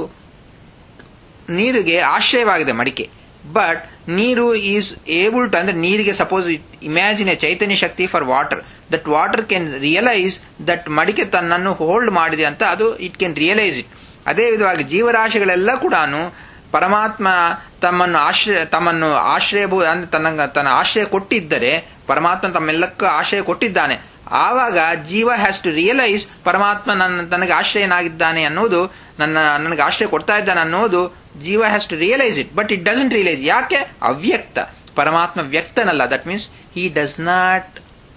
ನೀರಿಗೆ ಆಶ್ರಯವಾಗಿದೆ ಮಡಿಕೆ, ಬಟ್ ನೀರು ಈಸ್ ಏಬಲ್ ಟು, ಅಂದ್ರೆ ನೀರಿಗೆ ಸಪೋಸ್ ಇಮ್ಯಾಜಿನ್ ಎ ಚೈತನ್ಯ ಶಕ್ತಿ for water, that water can realise that ಮಡಿಕೆ ತನ್ನನ್ನು ಹೋಲ್ಡ್ ಮಾಡಿದೆ ಅಂತ ಅದು ಇಟ್ ಕ್ಯಾನ್ ರಿಯಲೈಸ್ ಇಟ್. ಅದೇ ವಿಧವಾಗಿ ಜೀವರಾಶಿಗಳೆಲ್ಲ ಕೂಡ ಪರಮಾತ್ಮ ತಮ್ಮನ್ನು ಆಶ್ರಯ ತಮ್ಮನ್ನು ಆಶ್ರಯ ಅಂದ್ರೆ ತನ್ನ ತನ್ನ ಆಶ್ರಯ ಕೊಟ್ಟಿದ್ದರೆ ಪರಮಾತ್ಮ ತಮ್ಮೆಲ್ಲಕ್ಕೂ ಆಶ್ರಯ ಕೊಟ್ಟಿದ್ದಾನೆ. ಆವಾಗ ಜೀವ ಹ್ಯಾಸ್ ಟು ರಿಯಲೈಸ್ ಪರಮಾತ್ಮ ನನ್ನ ತನಗೆ ಆಶ್ರಯನಾಗಿದ್ದಾನೆ ಅನ್ನೋದು, ನನ್ನ ನನಗೆ ಆಶ್ರಯ ಕೊಡ್ತಾ ಇದ್ದಾನೆ ಅನ್ನೋದು ಜೀವ has to realise it. But it doesn't realise. ಯಾಕೆ? ಅವ್ಯಕ್ತ. ಪರಮಾತ್ಮ ವ್ಯಕ್ತನಲ್ಲ. That means he does not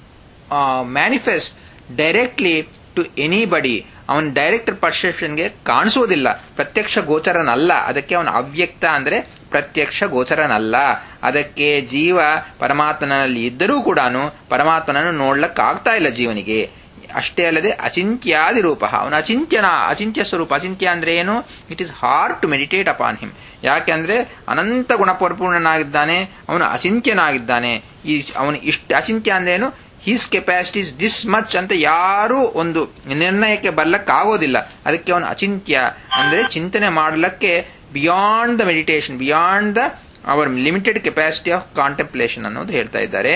manifest directly to anybody. ಅವನ ಡೈರೆಕ್ಟ್ ಪರ್ಸೆಪ್ಷನ್ಗೆ ಕಾಣಿಸುವುದಿಲ್ಲ, ಪ್ರತ್ಯಕ್ಷ ಗೋಚರನಲ್ಲ. ಅದಕ್ಕೆ ಅವನ ಅವ್ಯಕ್ತ ಅಂದ್ರೆ ಪ್ರತ್ಯಕ್ಷ ಗೋಚರನಲ್ಲ. ಅದಕ್ಕೆ ಜೀವ ಪರಮಾತ್ಮನಲ್ಲಿ ಇದ್ದರೂ ಕೂಡ ಪರಮಾತ್ಮನನ್ನು ನೋಡ್ಲಕ್ಕಾಗ್ತಾ ಇಲ್ಲ ಜೀವನಿಗೆ. ಅಷ್ಟೇ ಅಲ್ಲದೆ ಅಚಿಂತ್ಯಾದಿ ರೂಪ, ಅವನ ಅಚಿಂತ್ಯನ ಅಚಿಂತ್ಯ ಸ್ವರೂಪ. ಅಚಿಂತ್ಯ ಅಂದ್ರೆ ಏನು? It is hard to meditate upon him. ಯಾಕೆಂದ್ರೆ ಅನಂತ ಗುಣಪರಿಪೂರ್ಣನಾಗಿದ್ದಾನೆ, ಅವನು ಅಚಿಂತ್ಯನಾಗಿದ್ದಾನೆ. ಈ ಅವನು ಇಷ್ಟ ಅಚಿಂತ್ಯ ಅಂದ್ರೇನು? ಹಿಸ್ ಕೆಪಾಸಿಟೀಸ್ ದಿಸ್ ಮಚ್ ಅಂತ ಯಾರೂ ಒಂದು ನಿರ್ಣಯಕ್ಕೆ ಬರ್ಲಕ್ಕಾಗೋದಿಲ್ಲ. ಅದಕ್ಕೆ ಅವನು ಅಚಿಂತ್ಯ ಅಂದ್ರೆ ಚಿಂತನೆ ಮಾಡಲಿಕ್ಕೆ beyond the meditation, beyond the our limited capacity of contemplation ಅನ್ನೋದು ಹೇಳ್ತಾ ಇದ್ದಾರೆ.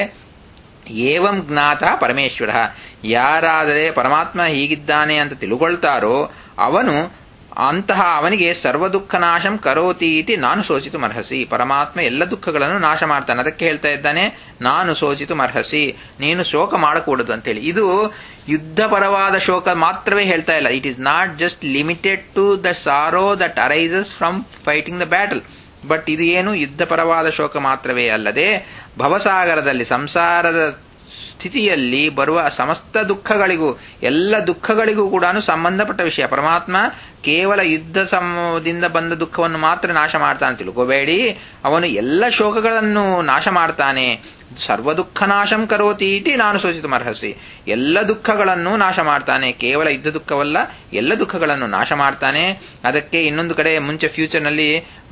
ಏವಂ ಜ್ಞಾತ ಪರಮೇಶ್ವರ, ಯಾರಾದರೆ ಪರಮಾತ್ಮ ಹೀಗಿದ್ದಾನೆ ಅಂತ ತಿಳ್ಕೊಳ್ತಾರೋ ಅವನು ಅಂತಹ ಅವನಿಗೆ ಸರ್ವ ದುಃಖ ನಾಶಂ ಕರೋತಿ ಇತಿ ನಾನು ಸೋಚಿತು ಮರ್ಹಸಿ. ಪರಮಾತ್ಮ ಎಲ್ಲ ದುಃಖಗಳನ್ನು ನಾಶ ಮಾಡ್ತಾನೆ. ಅದಕ್ಕೆ ಹೇಳ್ತಾ ಇದ್ದಾನೆ ನಾನು ಸೋಚಿತು ಮರ್ಹಸಿ, ನೀನು ಶೋಕ ಮಾಡಕೂಡದು ಅಂತೇಳಿ. ಇದು ಯುದ್ಧ ಪರವಾದ ಶೋಕ ಮಾತ್ರವೇ ಹೇಳ್ತಾ ಇಲ್ಲ. It is not just limited to the sorrow that arises from fighting the battle. But ಇದು ಏನು? ಯುದ್ಧ ಪರವಾದ ಶೋಕ ಮಾತ್ರವೇ ಅಲ್ಲದೆ ಭವಸಾಗರದಲ್ಲಿ ಸಂಸಾರದ ಸ್ಥಿತಿಯಲ್ಲಿ ಬರುವ ಸಮಸ್ತ ದುಃಖಗಳಿಗೂ ಎಲ್ಲ ದುಃಖಗಳಿಗೂ ಕೂಡ ಸಂಬಂಧಪಟ್ಟ ವಿಷಯ. ಪರಮಾತ್ಮ ಕೇವಲ ಯುದ್ಧ ಸಮದಿಂದ ಬಂದ ದುಃಖವನ್ನು ಮಾತ್ರ ನಾಶ ಮಾಡ್ತಾನೆ ತಿಳ್ಕೋಬೇಡಿ, ಅವನು ಎಲ್ಲ ಶೋಕಗಳನ್ನು ನಾಶ ಮಾಡ್ತಾನೆ. ಸರ್ವ ದುಃಖ ನಾಶಂ ಕರೋತಿ ಇತಿ ನಾನು ಸೋಚಿತು ಮರ್ಹಸಿ, ಎಲ್ಲ ದುಃಖಗಳನ್ನು ನಾಶ ಮಾಡ್ತಾನೆ. ಕೇವಲ ಯುದ್ಧ ದುಃಖವಲ್ಲ, ಎಲ್ಲ ದುಃಖಗಳನ್ನು ನಾಶ ಮಾಡ್ತಾನೆ. ಅದಕ್ಕೆ ಇನ್ನೊಂದು ಕಡೆ ಮುಂಚೆ ಫ್ಯೂಚರ್ ನಲ್ಲಿ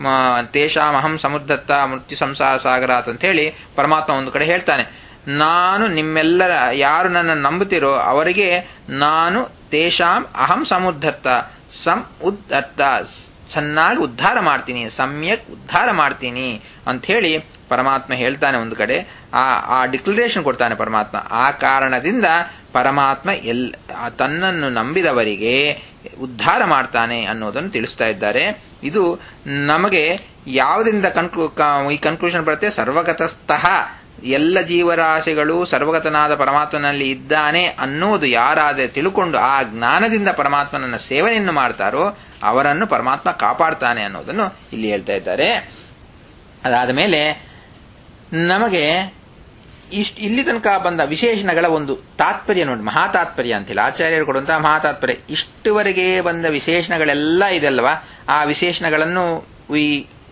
ತೇಷಾಮಹಂ ಸಮುದ್ಧತ್ತ ಮೃತ್ಯು ಸಂಸಾರ ಸಾಗರಾತ್ ಅಂತ ಹೇಳಿ ಪರಮಾತ್ಮ ಒಂದು ಕಡೆ ಹೇಳ್ತಾನೆ, ನಾನು ನಿಮ್ಮೆಲ್ಲರ ಯಾರು ನನ್ನ ನಂಬುತ್ತೀರೋ ಅವರಿಗೆ ನಾನು ತೇಷಾಂ ಅಹಂ ಸಮುದ್ಧತ್ತ, ಸಂ ಉದ್ಧತ್ತ ಚೆನ್ನಾಗಿ ಉದ್ಧಾರ ಮಾಡ್ತೀನಿ, ಸಮ್ಯಕ್ ಉದ್ಧಾರ ಮಾಡ್ತೀನಿ ಅಂತ ಹೇಳಿ ಪರಮಾತ್ಮ ಹೇಳ್ತಾನೆ. ಒಂದು ಕಡೆ ಆ ಆ ಡಿಕ್ಲರೇಷನ್ ಕೊಡ್ತಾನೆ ಪರಮಾತ್ಮ. ಆ ಕಾರಣದಿಂದ ಪರಮಾತ್ಮ ಎಲ್ ತನ್ನನ್ನು ನಂಬಿದವರಿಗೆ ಉದ್ಧಾರ ಮಾಡ್ತಾನೆ ಅನ್ನೋದನ್ನು ತಿಳಿಸ್ತಾ ಇದ್ದಾರೆ. ಇದು ನಮಗೆ ಯಾವುದರಿಂದ ಕನ್ಕ್ಲೂ ಈ ಕನ್ಕ್ಲೂಷನ್ ಬರುತ್ತೆ? ಸರ್ವಗತಸ್ಥಃ, ಎಲ್ಲ ಜೀವರಾಶಿಗಳು ಸರ್ವಗತನಾದ ಪರಮಾತ್ಮನಲ್ಲಿ ಇದ್ದಾನೆ ಅನ್ನೋದು ಯಾರಾದರೆ ತಿಳ್ಕೊಂಡು ಆ ಜ್ಞಾನದಿಂದ ಪರಮಾತ್ಮನನ್ನ ಸೇವನೆಯನ್ನು ಮಾಡ್ತಾರೋ ಅವರನ್ನು ಪರಮಾತ್ಮ ಕಾಪಾಡ್ತಾನೆ ಅನ್ನೋದನ್ನು ಇಲ್ಲಿ ಹೇಳ್ತಾ ಇದ್ದಾರೆ. ಅದಾದ ಮೇಲೆ ನಮಗೆ ಇಷ್ಟು ಇಲ್ಲಿ ತನಕ ಬಂದ ವಿಶೇಷಣಗಳ ಒಂದು ತಾತ್ಪರ್ಯ ನೋಡಿ, ಮಹಾತಾತ್ಪರ್ಯ ಅಂತಿಲ್ಲ, ಆಚಾರ್ಯರು ಕೊಡುವಂತಹ ಮಹಾತಾತ್ಪರ್ಯ. ಇಷ್ಟುವರೆಗೆ ಬಂದ ವಿಶೇಷಣಗಳೆಲ್ಲ ಇದಲ್ವಾ, ಆ ವಿಶೇಷಣಗಳನ್ನು we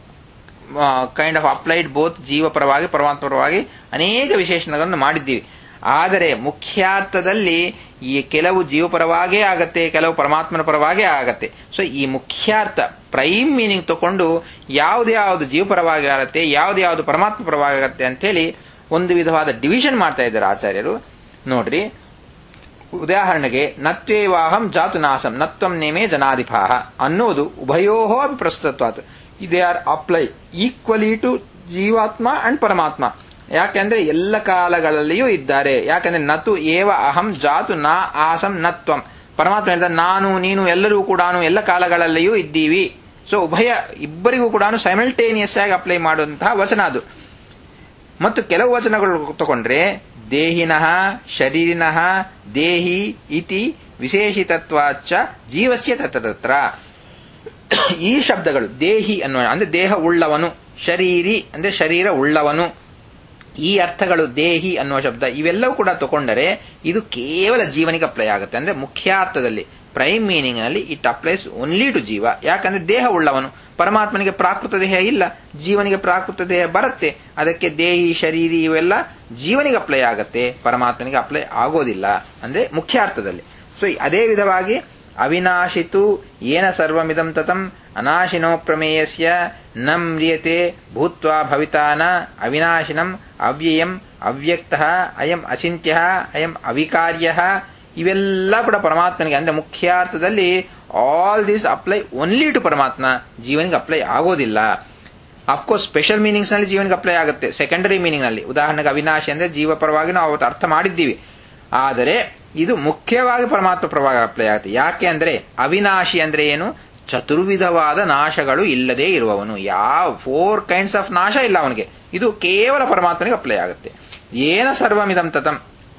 kind of applied both ಜೀವ ಪರವಾಗಿ ಪರಮಾತ್ಮ ಪರವಾಗಿ ಅನೇಕ ವಿಶೇಷಣಗಳನ್ನು ಮಾಡಿದ್ದೀವಿ. ಆದರೆ ಮುಖ್ಯಾರ್ಥದಲ್ಲಿ ಈ ಕೆಲವು ಜೀವ ಪರವಾಗೇ ಆಗತ್ತೆ, ಕೆಲವು ಪರಮಾತ್ಮನ ಪರವಾಗೇ ಆಗತ್ತೆ. ಸೊ ಈ ಮುಖ್ಯಾರ್ಥ ಪ್ರೈಮ್ ಮೀನಿಂಗ್ ತಗೊಂಡು ಯಾವ್ದು ಜೀವ ಪರವಾಗಿ ಆಗತ್ತೆ, ಯಾವ್ದು ಪರಮಾತ್ಮ ಪರವಾಗಿ ಆಗತ್ತೆ ಅಂತೇಳಿ ಒಂದು ವಿಧವಾದ ಡಿವಿಷನ್ ಮಾಡ್ತಾ ಇದ್ದಾರೆ ಆಚಾರ್ಯರು. ನೋಡ್ರಿ, ಉದಾಹರಣೆಗೆ ನತ್ವೇವಾಹಂ ಜಾತು ನಾಸಂ ನತ್ವಂ ನೇಮೇ ಜನಾಧಿಪಾಹ ಅನ್ನೋದು ಉಭಯೋಹೋ ಅಪಿ ಪ್ರಸ್ತುತತ್ವಾತ್. They are apply equally to ಜೀವಾತ್ಮ ಅಂಡ್ ಪರಮಾತ್ಮ. ಯಾಕೆಂದ್ರೆ ಎಲ್ಲ ಕಾಲಗಳಲ್ಲಿಯೂ ಇದ್ದಾರೆ. ಯಾಕೆಂದ್ರೆ ನತು ಏವ ಅಹಂ ಜಾತು ನಾ ಆಸಂ ನತ್ವಂ. ಪರಮಾತ್ಮ ಹೇಳ್ತಾರೆ ನಾನು ನೀನು ಎಲ್ಲರೂ ಕೂಡ ಎಲ್ಲ ಕಾಲಗಳಲ್ಲಿಯೂ ಇದ್ದೀವಿ. ಸೊ ಉಭಯ ಇಬ್ಬರಿಗೂ ಕೂಡ ಸೈಮಲ್ಟೇನಿಯಸ್ ಆಗಿ ಅಪ್ಲೈ ಮಾಡುವಂತಹ ವಚನ ಅದು. ಮತ್ತು ಕೆಲವು ವಚನಗಳು ತಗೊಂಡ್ರೆ ದೇಹಿನಃ ಶರೀರಿನಃ ದೇಹಿ ಇತಿ ವಿಶೇಷಿತತ್ವಾಚ್ಚ ಜೀವಸ್ಯ ತತ್ರ. ಈ ಶಬ್ದಗಳು ದೇಹಿ ಅನ್ನುವ ಅಂದ್ರೆ ದೇಹ ಉಳ್ಳವನು, ಶರೀರಿ ಅಂದ್ರೆ ಶರೀರ ಉಳ್ಳವನು, ಈ ಅರ್ಥಗಳು ದೇಹಿ ಅನ್ನುವ ಶಬ್ದ ಇವೆಲ್ಲವೂ ಕೂಡ ತಗೊಂಡರೆ ಇದು ಕೇವಲ ಜೀವನಿಗೆ ಅಪ್ಲೈ ಆಗುತ್ತೆ. ಅಂದ್ರೆ ಮುಖ್ಯಾರ್ಥದಲ್ಲಿ ಪ್ರೈಮ್ ಮೀನಿಂಗ್ ನಲ್ಲಿ ಇಟ್ ಅಪ್ಲೈಸ್ ಓನ್ಲಿ ಟು ಜೀವ. ಯಾಕಂದ್ರೆ ದೇಹ ಉಳ್ಳವನು, ಪರಮಾತ್ಮನಿಗೆ ಪ್ರಾಕೃತ ದೇಹ ಇಲ್ಲ, ಜೀವನಿಗೆ ಪ್ರಾಕೃತ ದೇಹ ಬರುತ್ತೆ. ಅದಕ್ಕೆ ದೇಹಿ ಶರೀರಿ ಇವೆಲ್ಲ ಜೀವನಿಗೆ ಅಪ್ಲೈ ಆಗತ್ತೆ, ಪರಮಾತ್ಮನಿಗೆ ಅಪ್ಲೈ ಆಗೋದಿಲ್ಲ ಅಂದ್ರೆ ಮುಖ್ಯಾರ್ಥದಲ್ಲಿ. ಸೊ ಅದೇ ವಿಧವಾಗಿ ಅವಿನಾಶಿತು ಏನ ಸರ್ವಮಿದಂ ತತಂ ಅನಾಶಿನೋ ಪ್ರಮೇಯಸ್ಯ ನ ಮ್ರಿಯತೆ ಭೂತ್ವಾ ಭವಿತಾನ ಅವಿನಾಶಿನಂ ಅವ್ಯಯಂ ಅವ್ಯಕ್ತಃ ಅಯಂ ಅಚಿಂತ್ಯಃ ಅಯಂ ಅವಿಕಾರ್ಯಃ. ಇವೆಲ್ಲ ಕೂಡ ಪರಮಾತ್ಮನಿಗೆ ಅಂದ್ರೆ ಮುಖ್ಯಾರ್ಥದಲ್ಲಿ all this apply only to ಪರಮಾತ್ಮ, ಜೀವನಿಗೆ ಅಪ್ಲೈ ಆಗೋದಿಲ್ಲ. ಅಫ್ಕೋರ್ಸ್ ಸ್ಪೆಷಲ್ ಮೀನಿಂಗ್ಸ್ ನಲ್ಲಿ ಜೀವನಿಗೆ ಅಪ್ಲೈ ಆಗುತ್ತೆ, ಸೆಕೆಂಡರಿ ಮೀನಿಂಗ್ ನಲ್ಲಿ. ಉದಾಹರಣೆಗೆ ಅವಿನಾಶಿ ಅಂದ್ರೆ ಜೀವ ಪರವಾಗಿ ನಾವು ಅವತ್ತು ಅರ್ಥ ಮಾಡಿದ್ದೀವಿ. ಆದರೆ ಇದು ಮುಖ್ಯವಾಗಿ ಪರಮಾತ್ಮ ಪರವಾಗಿ ಅಪ್ಲೈ ಆಗುತ್ತೆ. ಯಾಕೆ ಅಂದ್ರೆ ಅವಿನಾಶಿ ಅಂದ್ರೆ ಏನು? ಚತುರ್ವಿಧವಾದ ನಾಶಗಳು ಇಲ್ಲದೆ ಇರುವವನು. ಯಾವ ಫೋರ್ ಕೈಂಡ್ಸ್ ಆಫ್ ನಾಶ ಇಲ್ಲ ಅವನಿಗೆ. ಇದು ಕೇವಲ ಪರಮಾತ್ಮನಿಗೆ ಅಪ್ಲೈ ಆಗುತ್ತೆ. ಏನ ಸರ್ವಮಿದಂ ತತಂ,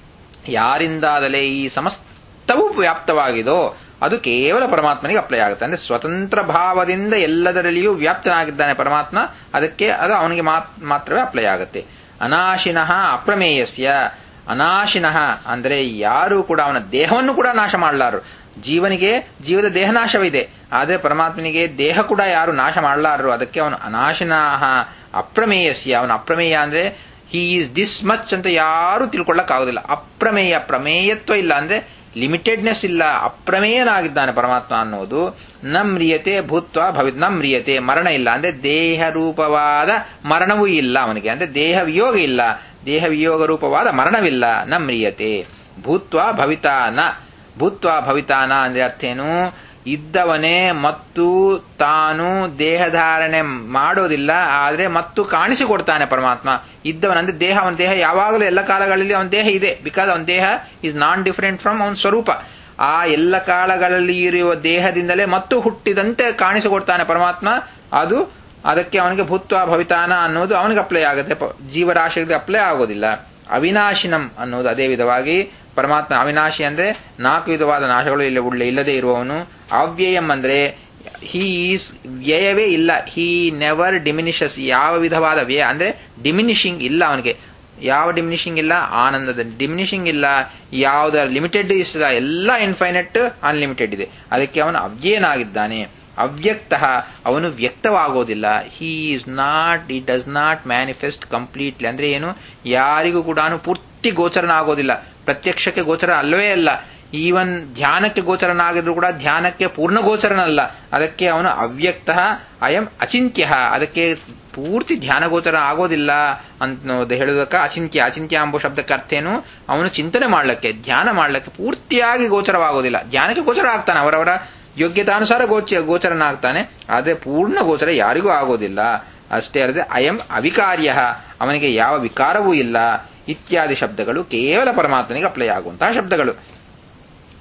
ಯಾರಿಂದಾದಲೇ ಈ ಸಮಸ್ತವೂ ವ್ಯಾಪ್ತವಾಗಿದೋ ಅದು ಕೇವಲ ಪರಮಾತ್ಮನಿಗೆ ಅಪ್ಲೈ ಆಗುತ್ತೆ. ಅಂದ್ರೆ ಸ್ವತಂತ್ರ ಭಾವದಿಂದ ಎಲ್ಲದರಲ್ಲಿಯೂ ವ್ಯಾಪ್ತನಾಗಿದ್ದಾನೆ ಪರಮಾತ್ಮ, ಅದಕ್ಕೆ ಅದು ಅವನಿಗೆ ಮಾತ್ರವೇ ಅಪ್ಲೈ ಆಗುತ್ತೆ. ಅನಾಶಿನಃ ಅಪ್ರಮೇಯಸ್ಯ, ಅನಾಶಿನಃ ಅಂದ್ರೆ ಯಾರು ಕೂಡ ಅವನ ದೇಹವನ್ನು ಕೂಡ ನಾಶ ಮಾಡಲಾರರು. ಜೀವನಿಗೆ ಜೀವದ ದೇಹ ನಾಶವಿದೆ, ಆದರೆ ಪರಮಾತ್ಮನಿಗೆ ದೇಹ ಕೂಡ ಯಾರು ನಾಶ ಮಾಡಲಾರರು. ಅದಕ್ಕೆ ಅವನು ಅನಾಶಿನಃ ಅಪ್ರಮೇಯಸ್ಯ, ಅವನ ಅಪ್ರಮೇಯ ಅಂದ್ರೆ ಹಿ ಈಸ್ ದಿಸ್ ಮಚ್ ಅಂತ ಯಾರು ತಿಳ್ಕೊಳ್ಳಕ್ಕಾಗೋದಿಲ್ಲ. ಅಪ್ರಮೇಯ, ಪ್ರಮೇಯತ್ವ ಇಲ್ಲ ಅಂದ್ರೆ ಲಿಮಿಟೆಡ್ನೆಸ್ ಇಲ್ಲ, ಅಪ್ರಮೇಯನಾಗಿದ್ದಾನೆ ಪರಮಾತ್ಮ ಅನ್ನೋದು. ನಮ್ರಿಯತೆ ಭೂತ್ವ ಭವಿತ್, ನಮ್ರಿಯತೆ ಮರಣ ಇಲ್ಲ ಅಂದ್ರೆ ದೇಹ ರೂಪವಾದ ಮರಣವೂ ಇಲ್ಲ ಅವನಿಗೆ, ಅಂದ್ರೆ ದೇಹ ವಿಯೋಗ ಇಲ್ಲ, ದೇಹ ವಿಯೋಗ ರೂಪವಾದ ಮರಣವಿಲ್ಲ. ನಮ್ರಿಯತೆ ಭೂತ್ವ ಭವಿತಾನ, ಭೂತ್ವ ಭವಿತಾನ ಅಂದ್ರೆ ಅರ್ಥೇನು? ಇದ್ದವನೇ ಮತ್ತು ತಾನು ದೇಹಧಾರಣೆ ಮಾಡೋದಿಲ್ಲ, ಆದ್ರೆ ಮತ್ತು ಕಾಣಿಸಿಕೊಡ್ತಾನೆ ಪರಮಾತ್ಮ. ಇದ್ದವನ ಅಂದ್ರೆ ದೇಹ, ಅವನ ದೇಹ ಯಾವಾಗಲೂ ಎಲ್ಲ ಕಾಲಗಳಲ್ಲಿ ಅವನ ದೇಹ ಇದೆ. ಬಿಕಾಸ್ ಅವನ ದೇಹ ಇಸ್ ನಾನ್ ಡಿಫರೆಂಟ್ ಫ್ರಮ್ ಅವನ ಸ್ವರೂಪ. ಆ ಎಲ್ಲ ಕಾಲಗಳಲ್ಲಿ ಇರುವ ದೇಹದಿಂದಲೇ ಮತ್ತು ಹುಟ್ಟಿದಂತೆ ಕಾಣಿಸಿಕೊಡ್ತಾನೆ ಪರಮಾತ್ಮ. ಅದು ಅದಕ್ಕೆ ಅವನಿಗೆ ಭೂತ್ವ ಭವಿತಾನ ಅನ್ನೋದು ಅವನಿಗೆ ಅಪ್ಲೈ ಆಗುತ್ತೆ, ಜೀವರಾಶಿಗೆ ಅಪ್ಲೈ ಆಗೋದಿಲ್ಲ. ಅವಿನಾಶಿನಂ ಅನ್ನೋದು ಅದೇ ವಿಧವಾಗಿ ಪರಮಾತ್ಮ ಅವಿನಾಶಿ ಅಂದ್ರೆ ನಾಲ್ಕು ವಿಧವಾದ ನಾಶಗಳು ಇಲ್ಲ ಉಳ್ಳೆ ಇಲ್ಲದೆ ಇರುವವನು. ಅವ್ಯಯಂ ಅಂದ್ರೆ ಹೀ ಈಸ್ ವ್ಯಯವೇ ಇಲ್ಲ, ಹೀ ನೆವರ್ ಡಿಮಿನಿಷಸ್. ಯಾವ ವಿಧವಾದ ವ್ಯಯ ಅಂದ್ರೆ ಡಿಮಿನಿಷಿಂಗ್ ಇಲ್ಲ ಅವನಿಗೆ, ಯಾವ ಡಿಮಿನಿಷಿಂಗ್ ಇಲ್ಲ, ಆನಂದದ ಡಿಮಿನಿಷಿಂಗ್ ಇಲ್ಲ, ಯಾವುದ ಲಿಮಿಟೆಡ್ ಇಲ್ಲ, ಎಲ್ಲ ಇನ್ಫೈನೈಟ್ ಅನ್ಲಿಮಿಟೆಡ್ ಇದೆ. ಅದಕ್ಕೆ ಅವನು ಅವ್ಯಯನಾಗಿದ್ದಾನೆ. ಅವ್ಯಕ್ತ, ಅವನು ವ್ಯಕ್ತವಾಗೋದಿಲ್ಲ. He is not, it does not manifest completely ಅಂದ್ರೆ ಏನು? ಯಾರಿಗೂ ಕೂಡ ಪೂರ್ತಿ ಗೋಚರನಾಗೋದಿಲ್ಲ, ಪ್ರತ್ಯಕ್ಷಕ್ಕೆ ಗೋಚರ ಅಲ್ಲವೇ ಅಲ್ಲ. ಈವನ್ ಧ್ಯಾನಕ್ಕೆ ಗೋಚರನಾಗಿದ್ರು ಕೂಡ ಧ್ಯಾನಕ್ಕೆ ಪೂರ್ಣ ಗೋಚರನಲ್ಲ. ಅದಕ್ಕೆ ಅವನು ಅವ್ಯಕ್ತ ಅಯಂ ಅಚಿಂತ್ಯ, ಅದಕ್ಕೆ ಪೂರ್ತಿ ಧ್ಯಾನ ಗೋಚರ ಆಗೋದಿಲ್ಲ ಅಂತ ಹೇಳುವುದಕ್ಕೆ ಅಚಿಂತ್ಯ. ಅಚಿಂತ್ಯ ಎಂಬ ಶಬ್ದಕ್ಕೆ ಅರ್ಥ ಏನು? ಅವನು ಚಿಂತನೆ ಮಾಡ್ಲಿಕ್ಕೆ, ಧ್ಯಾನ ಮಾಡ್ಲಿಕ್ಕೆ ಪೂರ್ತಿಯಾಗಿ ಗೋಚರವಾಗೋದಿಲ್ಲ. ಧ್ಯಾನಕ್ಕೆ ಗೋಚರ ಆಗ್ತಾನೆ, ಅವರವರ ಯೋಗ್ಯತಾನುಸಾರ ಗೋಚ ಗೋಚರನಾಗ್ತಾನೆ, ಆದರೆ ಪೂರ್ಣ ಗೋಚರ ಯಾರಿಗೂ ಆಗೋದಿಲ್ಲ. ಅಷ್ಟೇ ಅಲ್ಲದೆ ಅಯಂ ಅವಿಕಾರ್ಯ, ಅವನಿಗೆ ಯಾವ ವಿಕಾರವೂ ಇಲ್ಲ. ಇತ್ಯಾದಿ ಶಬ್ದಗಳು ಕೇವಲ ಪರಮಾತ್ಮನಿಗೆ ಅಪ್ಲೈ ಆಗುವಂತಹ ಶಬ್ದಗಳು.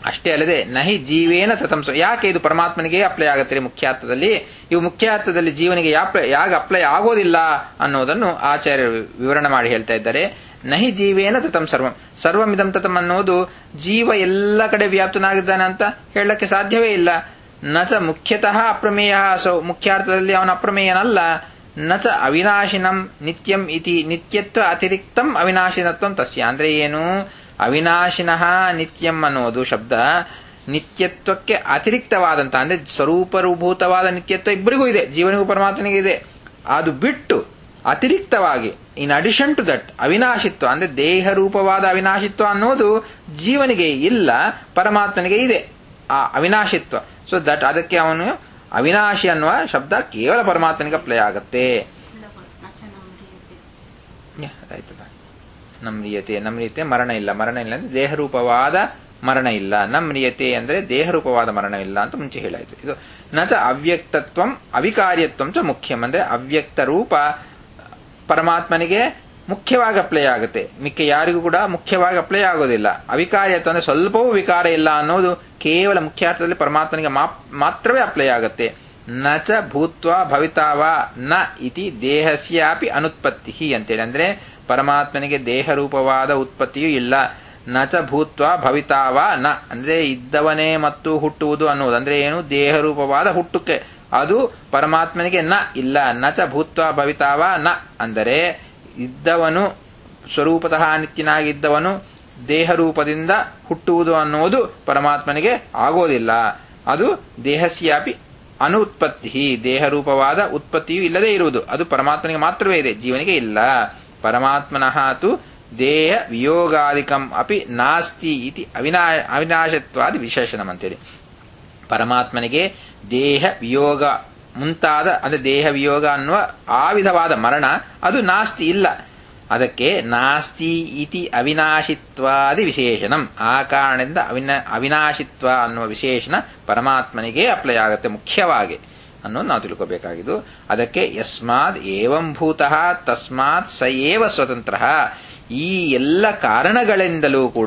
ಅಷ್ಟೇ ಅಲ್ಲದೆ ನಹಿ ಜೀವೇನ ತತಂಸ, ಯಾಕೆ ಇದು ಪರಮಾತ್ಮನಿಗೆ ಅಪ್ಲೈ ಆಗುತ್ತೆ ಮುಖ್ಯಾರ್ಥದಲ್ಲಿ, ಇವು ಮುಖ್ಯಾರ್ಥದಲ್ಲಿ ಜೀವನಿಗೆ ಯಾಗ ಅಪ್ಲೈ ಆಗೋದಿಲ್ಲ ಅನ್ನೋದನ್ನು ಆಚಾರ್ಯರು ವಿವರಣೆ ಮಾಡಿ ಹೇಳ್ತಾ ಇದ್ದಾರೆ. ನಹಿ ಜೀವೇನ ತತಂ ಸರ್ವಂ, ಸರ್ವಂ ಇದಂ ತತಂ ಅನ್ನೋದು ಜೀವ ಎಲ್ಲ ಕಡೆ ವ್ಯಾಪ್ತನಾಗಿದ್ದಾನೆ ಅಂತ ಹೇಳಕ್ಕೆ ಸಾಧ್ಯವೇ ಇಲ್ಲ. ನಚ ಮುಖ್ಯತಃ ಅಪ್ರಮೇಯ ಸೌ, ಮುಖ್ಯಾರ್ಥದಲ್ಲಿ ಅವನ ಅಪ್ರಮೇಯನಲ್ಲ. ನಚ ಅವಿನಾಶಿನಂ ನಿತ್ಯಂ ಇತಿ, ನಿತ್ಯತ್ವ ಅತಿರಿಕ್ತಂ ಅವಿನಾಶಿನತ್ವಂ ತಸ್ಯ. ಅಂದ್ರೆ ಏನು, ಅವಿನಾಶಿನಃ ನಿತ್ಯಂ ಅನ್ನೋದು ಶಬ್ದ ನಿತ್ಯತ್ವಕ್ಕೆ ಅತಿರಿಕ್ತವಾದಂತಹ, ಅಂದ್ರೆ ಸ್ವರೂಪರೂಭೂತವಾದ ನಿತ್ಯತ್ವ ಇಬ್ಬರಿಗೂ ಇದೆ, ಜೀವನಿಗೂ ಪರಮಾತ್ಮನಿಗೆ ಇದೆ. ಅದು ಬಿಟ್ಟು ಅತಿರಿಕ್ತವಾಗಿ ಇನ್ ಅಡಿಷನ್ ಟು ದಟ್ ಅವಿನಾಶಿತ್ವ, ಅಂದ್ರೆ ದೇಹ ರೂಪವಾದ ಅವಿನಾಶಿತ್ವ ಅನ್ನೋದು ಜೀವನಿಗೆ ಇಲ್ಲ, ಪರಮಾತ್ಮನಿಗೆ ಇದೆ ಆ ಅವಿನಾಶಿತ್ವ. ಸೊ ದಟ್ ಅದಕ್ಕೆ ಅವನು ಅವಿನಾಶಿ ಅನ್ನುವ ಶಬ್ದ ಕೇವಲ ಪರಮಾತ್ಮನಿಗೆ ಅಪ್ಲೈ ಆಗತ್ತೆ. ಆಯ್ತದ, ನಮ್ರಿಯತೆ, ನಮ್ರಿಯತೆ ಮರಣ ಇಲ್ಲ, ಮರಣ ಇಲ್ಲ ಅಂದ್ರೆ ದೇಹರೂಪವಾದ ಮರಣ ಇಲ್ಲ. ನಮ್ರಿಯತೆ ಅಂದ್ರೆ ದೇಹರೂಪವಾದ ಮರಣವಿಲ್ಲ ಅಂತ ಮುಂಚೆ ಹೇಳಾಯ್ತು. ಇದು ನಚ ಅವ್ಯಕ್ತತ್ವಂ ಅವಿಕಾರ್ಯತ್ವಂ ಚ ಮುಖ್ಯಂ, ಅಂದ್ರೆ ಅವ್ಯಕ್ತ ರೂಪ ಪರಮಾತ್ಮನಿಗೆ ಮುಖ್ಯವಾಗಿ ಅಪ್ಲೈ ಆಗುತ್ತೆ, ಮಿಕ್ಕ ಯಾರಿಗೂ ಕೂಡ ಮುಖ್ಯವಾಗಿ ಅಪ್ಲೈ ಆಗೋದಿಲ್ಲ. ಅವಿಕಾರ್ಯತ್ವ ಅಂದ್ರೆ ಸ್ವಲ್ಪವೂ ವಿಕಾರ ಇಲ್ಲ ಅನ್ನೋದು ಕೇವಲ ಮುಖ್ಯಾರ್ಥದಲ್ಲಿ ಪರಮಾತ್ಮನಿಗೆ ಮಾತ್ರವೇ ಅಪ್ಲೈ ಆಗುತ್ತೆ. ನಚ ಭೂತ್ವ ಭವಿತಾವ ನ ಇತಿ ದೇಹಸ್ಯಾಪಿ ಅನುತ್ಪತ್ತಿ ಅಂತೇಳಿ, ಅಂದ್ರೆ ಪರಮಾತ್ಮನಿಗೆ ದೇಹರೂಪವಾದ ಉತ್ಪತ್ತಿಯೂ ಇಲ್ಲ. ನಚ ಭೂತ್ವ ಭವಿತಾವ ನ ಅಂದ್ರೆ ಇದ್ದವನೇ ಮತ್ತು ಹುಟ್ಟುವುದು ಅನ್ನೋದು, ಅಂದ್ರೆ ಏನು, ದೇಹರೂಪವಾದ ಹುಟ್ಟುಕ್ಕೆ ಅದು ಪರಮಾತ್ಮನಿಗೆ ನ ಇಲ್ಲ. ನಚ ಭೂತ್ವ ಭವಿತಾವ ನ ಅಂದರೆ ಇದ್ದವನು ಸ್ವರೂಪತಃ ನಿತ್ಯನಾಗಿದ್ದವನು ದೇಹರೂಪದಿಂದ ಹುಟ್ಟುವುದು ಅನ್ನೋದು ಪರಮಾತ್ಮನಿಗೆ ಆಗೋದಿಲ್ಲ. ಅದು ದೇಹಸ್ಯಾಪಿ ಅನುತ್ಪತ್ತಿ, ದೇಹರೂಪವಾದ ಉತ್ಪತ್ತಿಯೂ ಇಲ್ಲದೆ ಇರುವುದು, ಅದು ಪರಮಾತ್ಮನಿಗೆ ಮಾತ್ರವೇ ಇದೆ, ಜೀವನಿಗೆ ಇಲ್ಲ. ಪರಮಾತ್ಮನಃ ತು ದೇಹ ವಿಯೋಗಾದಿಕಂ ಅಪಿ ನಾಸ್ತಿ ಇತಿ ಅವಿನಾ ಅವಿನಾಶತ್ವಾದಿ ವಿಶೇಷಣಂ ಅಂತೇಳಿ, ಪರಮಾತ್ಮನಿಗೆ ದೇಹ ವಿಯೋಗ ಮುಂತಾದ ಅಂದ್ರೆ ದೇಹ ವಿಯೋಗ ಅನ್ನುವ ಆ ವಿಧವಾದ ಮರಣ ಅದು ನಾಸ್ತಿ ಇಲ್ಲ. ಅದಕ್ಕೆ ನಾಸ್ತಿ ಇತಿ ಅವಿನಾಶಿತ್ವಾದಿ ವಿಶೇಷಣಂ, ಆ ಕಾರಣದಿಂದ ಅವಿನ ಅವಿನಾಶಿತ್ವ ಅನ್ನುವ ವಿಶೇಷಣ ಪರಮಾತ್ಮನಿಗೆ ಅಪ್ಲೈ ಆಗುತ್ತೆ ಮುಖ್ಯವಾಗಿ ಅನ್ನೋದು ನಾವು ತಿಳ್ಕೋಬೇಕಾಗಿದ್ದು. ಅದಕ್ಕೆ ಯಸ್ಮಾದ್ ಏವಂ ಭೂತಃ ತಸ್ಮಾತ್ ಸ ಏವ ಸ್ವತಂತ್ರ, ಈ ಎಲ್ಲ ಕಾರಣಗಳಿಂದಲೂ ಕೂಡ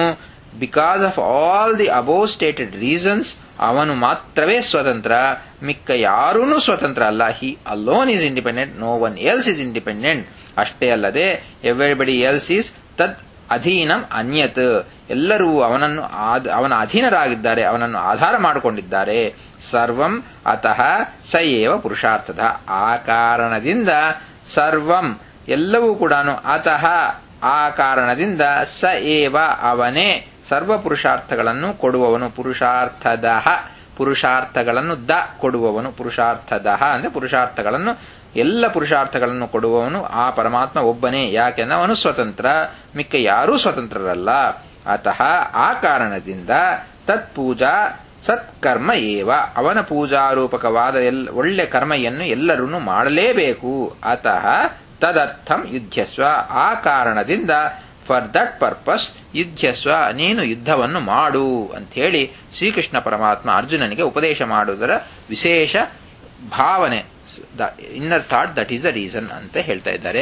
because of all the above stated reasons ಅವನು ಮಾತ್ರವೇ ಸ್ವತಂತ್ರ, ಮಿಕ್ಕ ಯಾರೂ ಸ್ವತಂತ್ರ ಅಲ್ಲ. He alone is independent, no one else is independent. ಅಷ್ಟೇ ಅಲ್ಲದೆ ಎವ್ರಿಬಡಿ ಎಲ್ಸ್ ಈಸ್ ತದ್ ಅಧೀನಂ ಅನ್ಯತ್, ಎಲ್ಲರೂ ಅವನನ್ನು ಅವನ ಅಧೀನರಾಗಿದ್ದಾರೆ, ಅವನನ್ನು ಆಧಾರ ಮಾಡಿಕೊಂಡಿದ್ದಾರೆ. ಸರ್ವಂ ಅತಃ ಸ ಏವ ಪುರುಷಾರ್ಥದ, ಆ ಕಾರಣದಿಂದ ಸರ್ವಂ ಎಲ್ಲವೂ ಕೂಡ ಅತಃ ಆ ಕಾರಣದಿಂದ ಸ ಏವ ಅವನೇ ಸರ್ವ ಪುರುಷಾರ್ಥಗಳನ್ನು ಕೊಡುವವನು. ಪುರುಷಾರ್ಥದ ಪುರುಷಾರ್ಥಗಳನ್ನು ದ ಕೊಡುವವನು, ಪುರುಷಾರ್ಥದ ಅಂದ್ರೆ ಪುರುಷಾರ್ಥಗಳನ್ನು ಎಲ್ಲ ಪುರುಷಾರ್ಥಗಳನ್ನು ಕೊಡುವವನು ಆ ಪರಮಾತ್ಮ ಒಬ್ಬನೇ. ಯಾಕೆಂದ್ರೆ ಅವನು ಸ್ವತಂತ್ರ, ಮಿಕ್ಕ ಯಾರೂ ಸ್ವತಂತ್ರರಲ್ಲ. ಅತಃ ಆ ಕಾರಣದಿಂದ ತತ್ಪೂಜಾ ಸತ್ಕರ್ಮ ಏವ, ಅವನ ಪೂಜಾರೂಪಕವಾದ ಎಲ್ ಒಳ್ಳೆ ಕರ್ಮೆಯನ್ನು ಎಲ್ಲರೂ ಮಾಡಲೇಬೇಕು. ಅತಃ ತದರ್ಥಂ ಯುದ್ಧಸ್ವ, ಆ ಕಾರಣದಿಂದ ಫಾರ್ ದಟ್ ಪರ್ಪಸ್ ಯುದ್ಧಸ್ವ, ನೀನು ಯುದ್ಧವನ್ನು ಮಾಡು ಅಂತ ಹೇಳಿ ಶ್ರೀಕೃಷ್ಣ ಪರಮಾತ್ಮ ಅರ್ಜುನನಿಗೆ ಉಪದೇಶ ಮಾಡುವುದರ ವಿಶೇಷ ಭಾವನೆ, the inner thought, that is the reason ಅಂತ ಹೇಳ್ತಾ ಇದ್ದಾರೆ.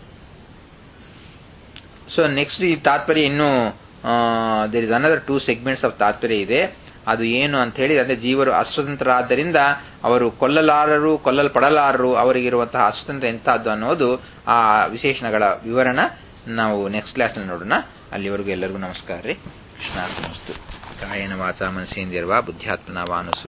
ಸೊ ನೆಕ್ಸ್ಟ್ ಈ ತಾತ್ಪರ್ಯ ಇನ್ನು there is another two segments of ತಾತ್ಪರ್ಯ ಇದೆ. ಅದು ಏನು ಅಂತ ಹೇಳಿ, ಅಂದ್ರೆ ಜೀವರು ಅಸ್ವತಂತ್ರರಾದ್ದರಿಂದ ಅವರು ಕೊಲ್ಲಲಾರರು, ಕೊಲ್ಲಲ್ಪಡಲಾರರು, ಅವರಿಗಿರುವಂತಹ ಅಸ್ವತಂತ್ರ ಎಂತಹದ್ದು ಅನ್ನೋದು ಆ ವಿಶೇಷಣಗಳ ವಿವರಣ ನಾವು ನೆಕ್ಸ್ಟ್ ಕ್ಲಾಸ್ ನಲ್ಲಿ ನೋಡೋಣ. ಅಲ್ಲಿವರೆಗೂ ಎಲ್ಲರಿಗೂ ನಮಸ್ಕಾರ ರೀ. ಕೃಷ್ಣಾರ್ಪಣಮಸ್ತು. ಕಾಯೇನ ವಾಚಾ ಮನಸೇಂದ್ರಿಯರ್ವಾ ಬುದ್ಧ್ಯಾತ್ಮನಾ ವಾ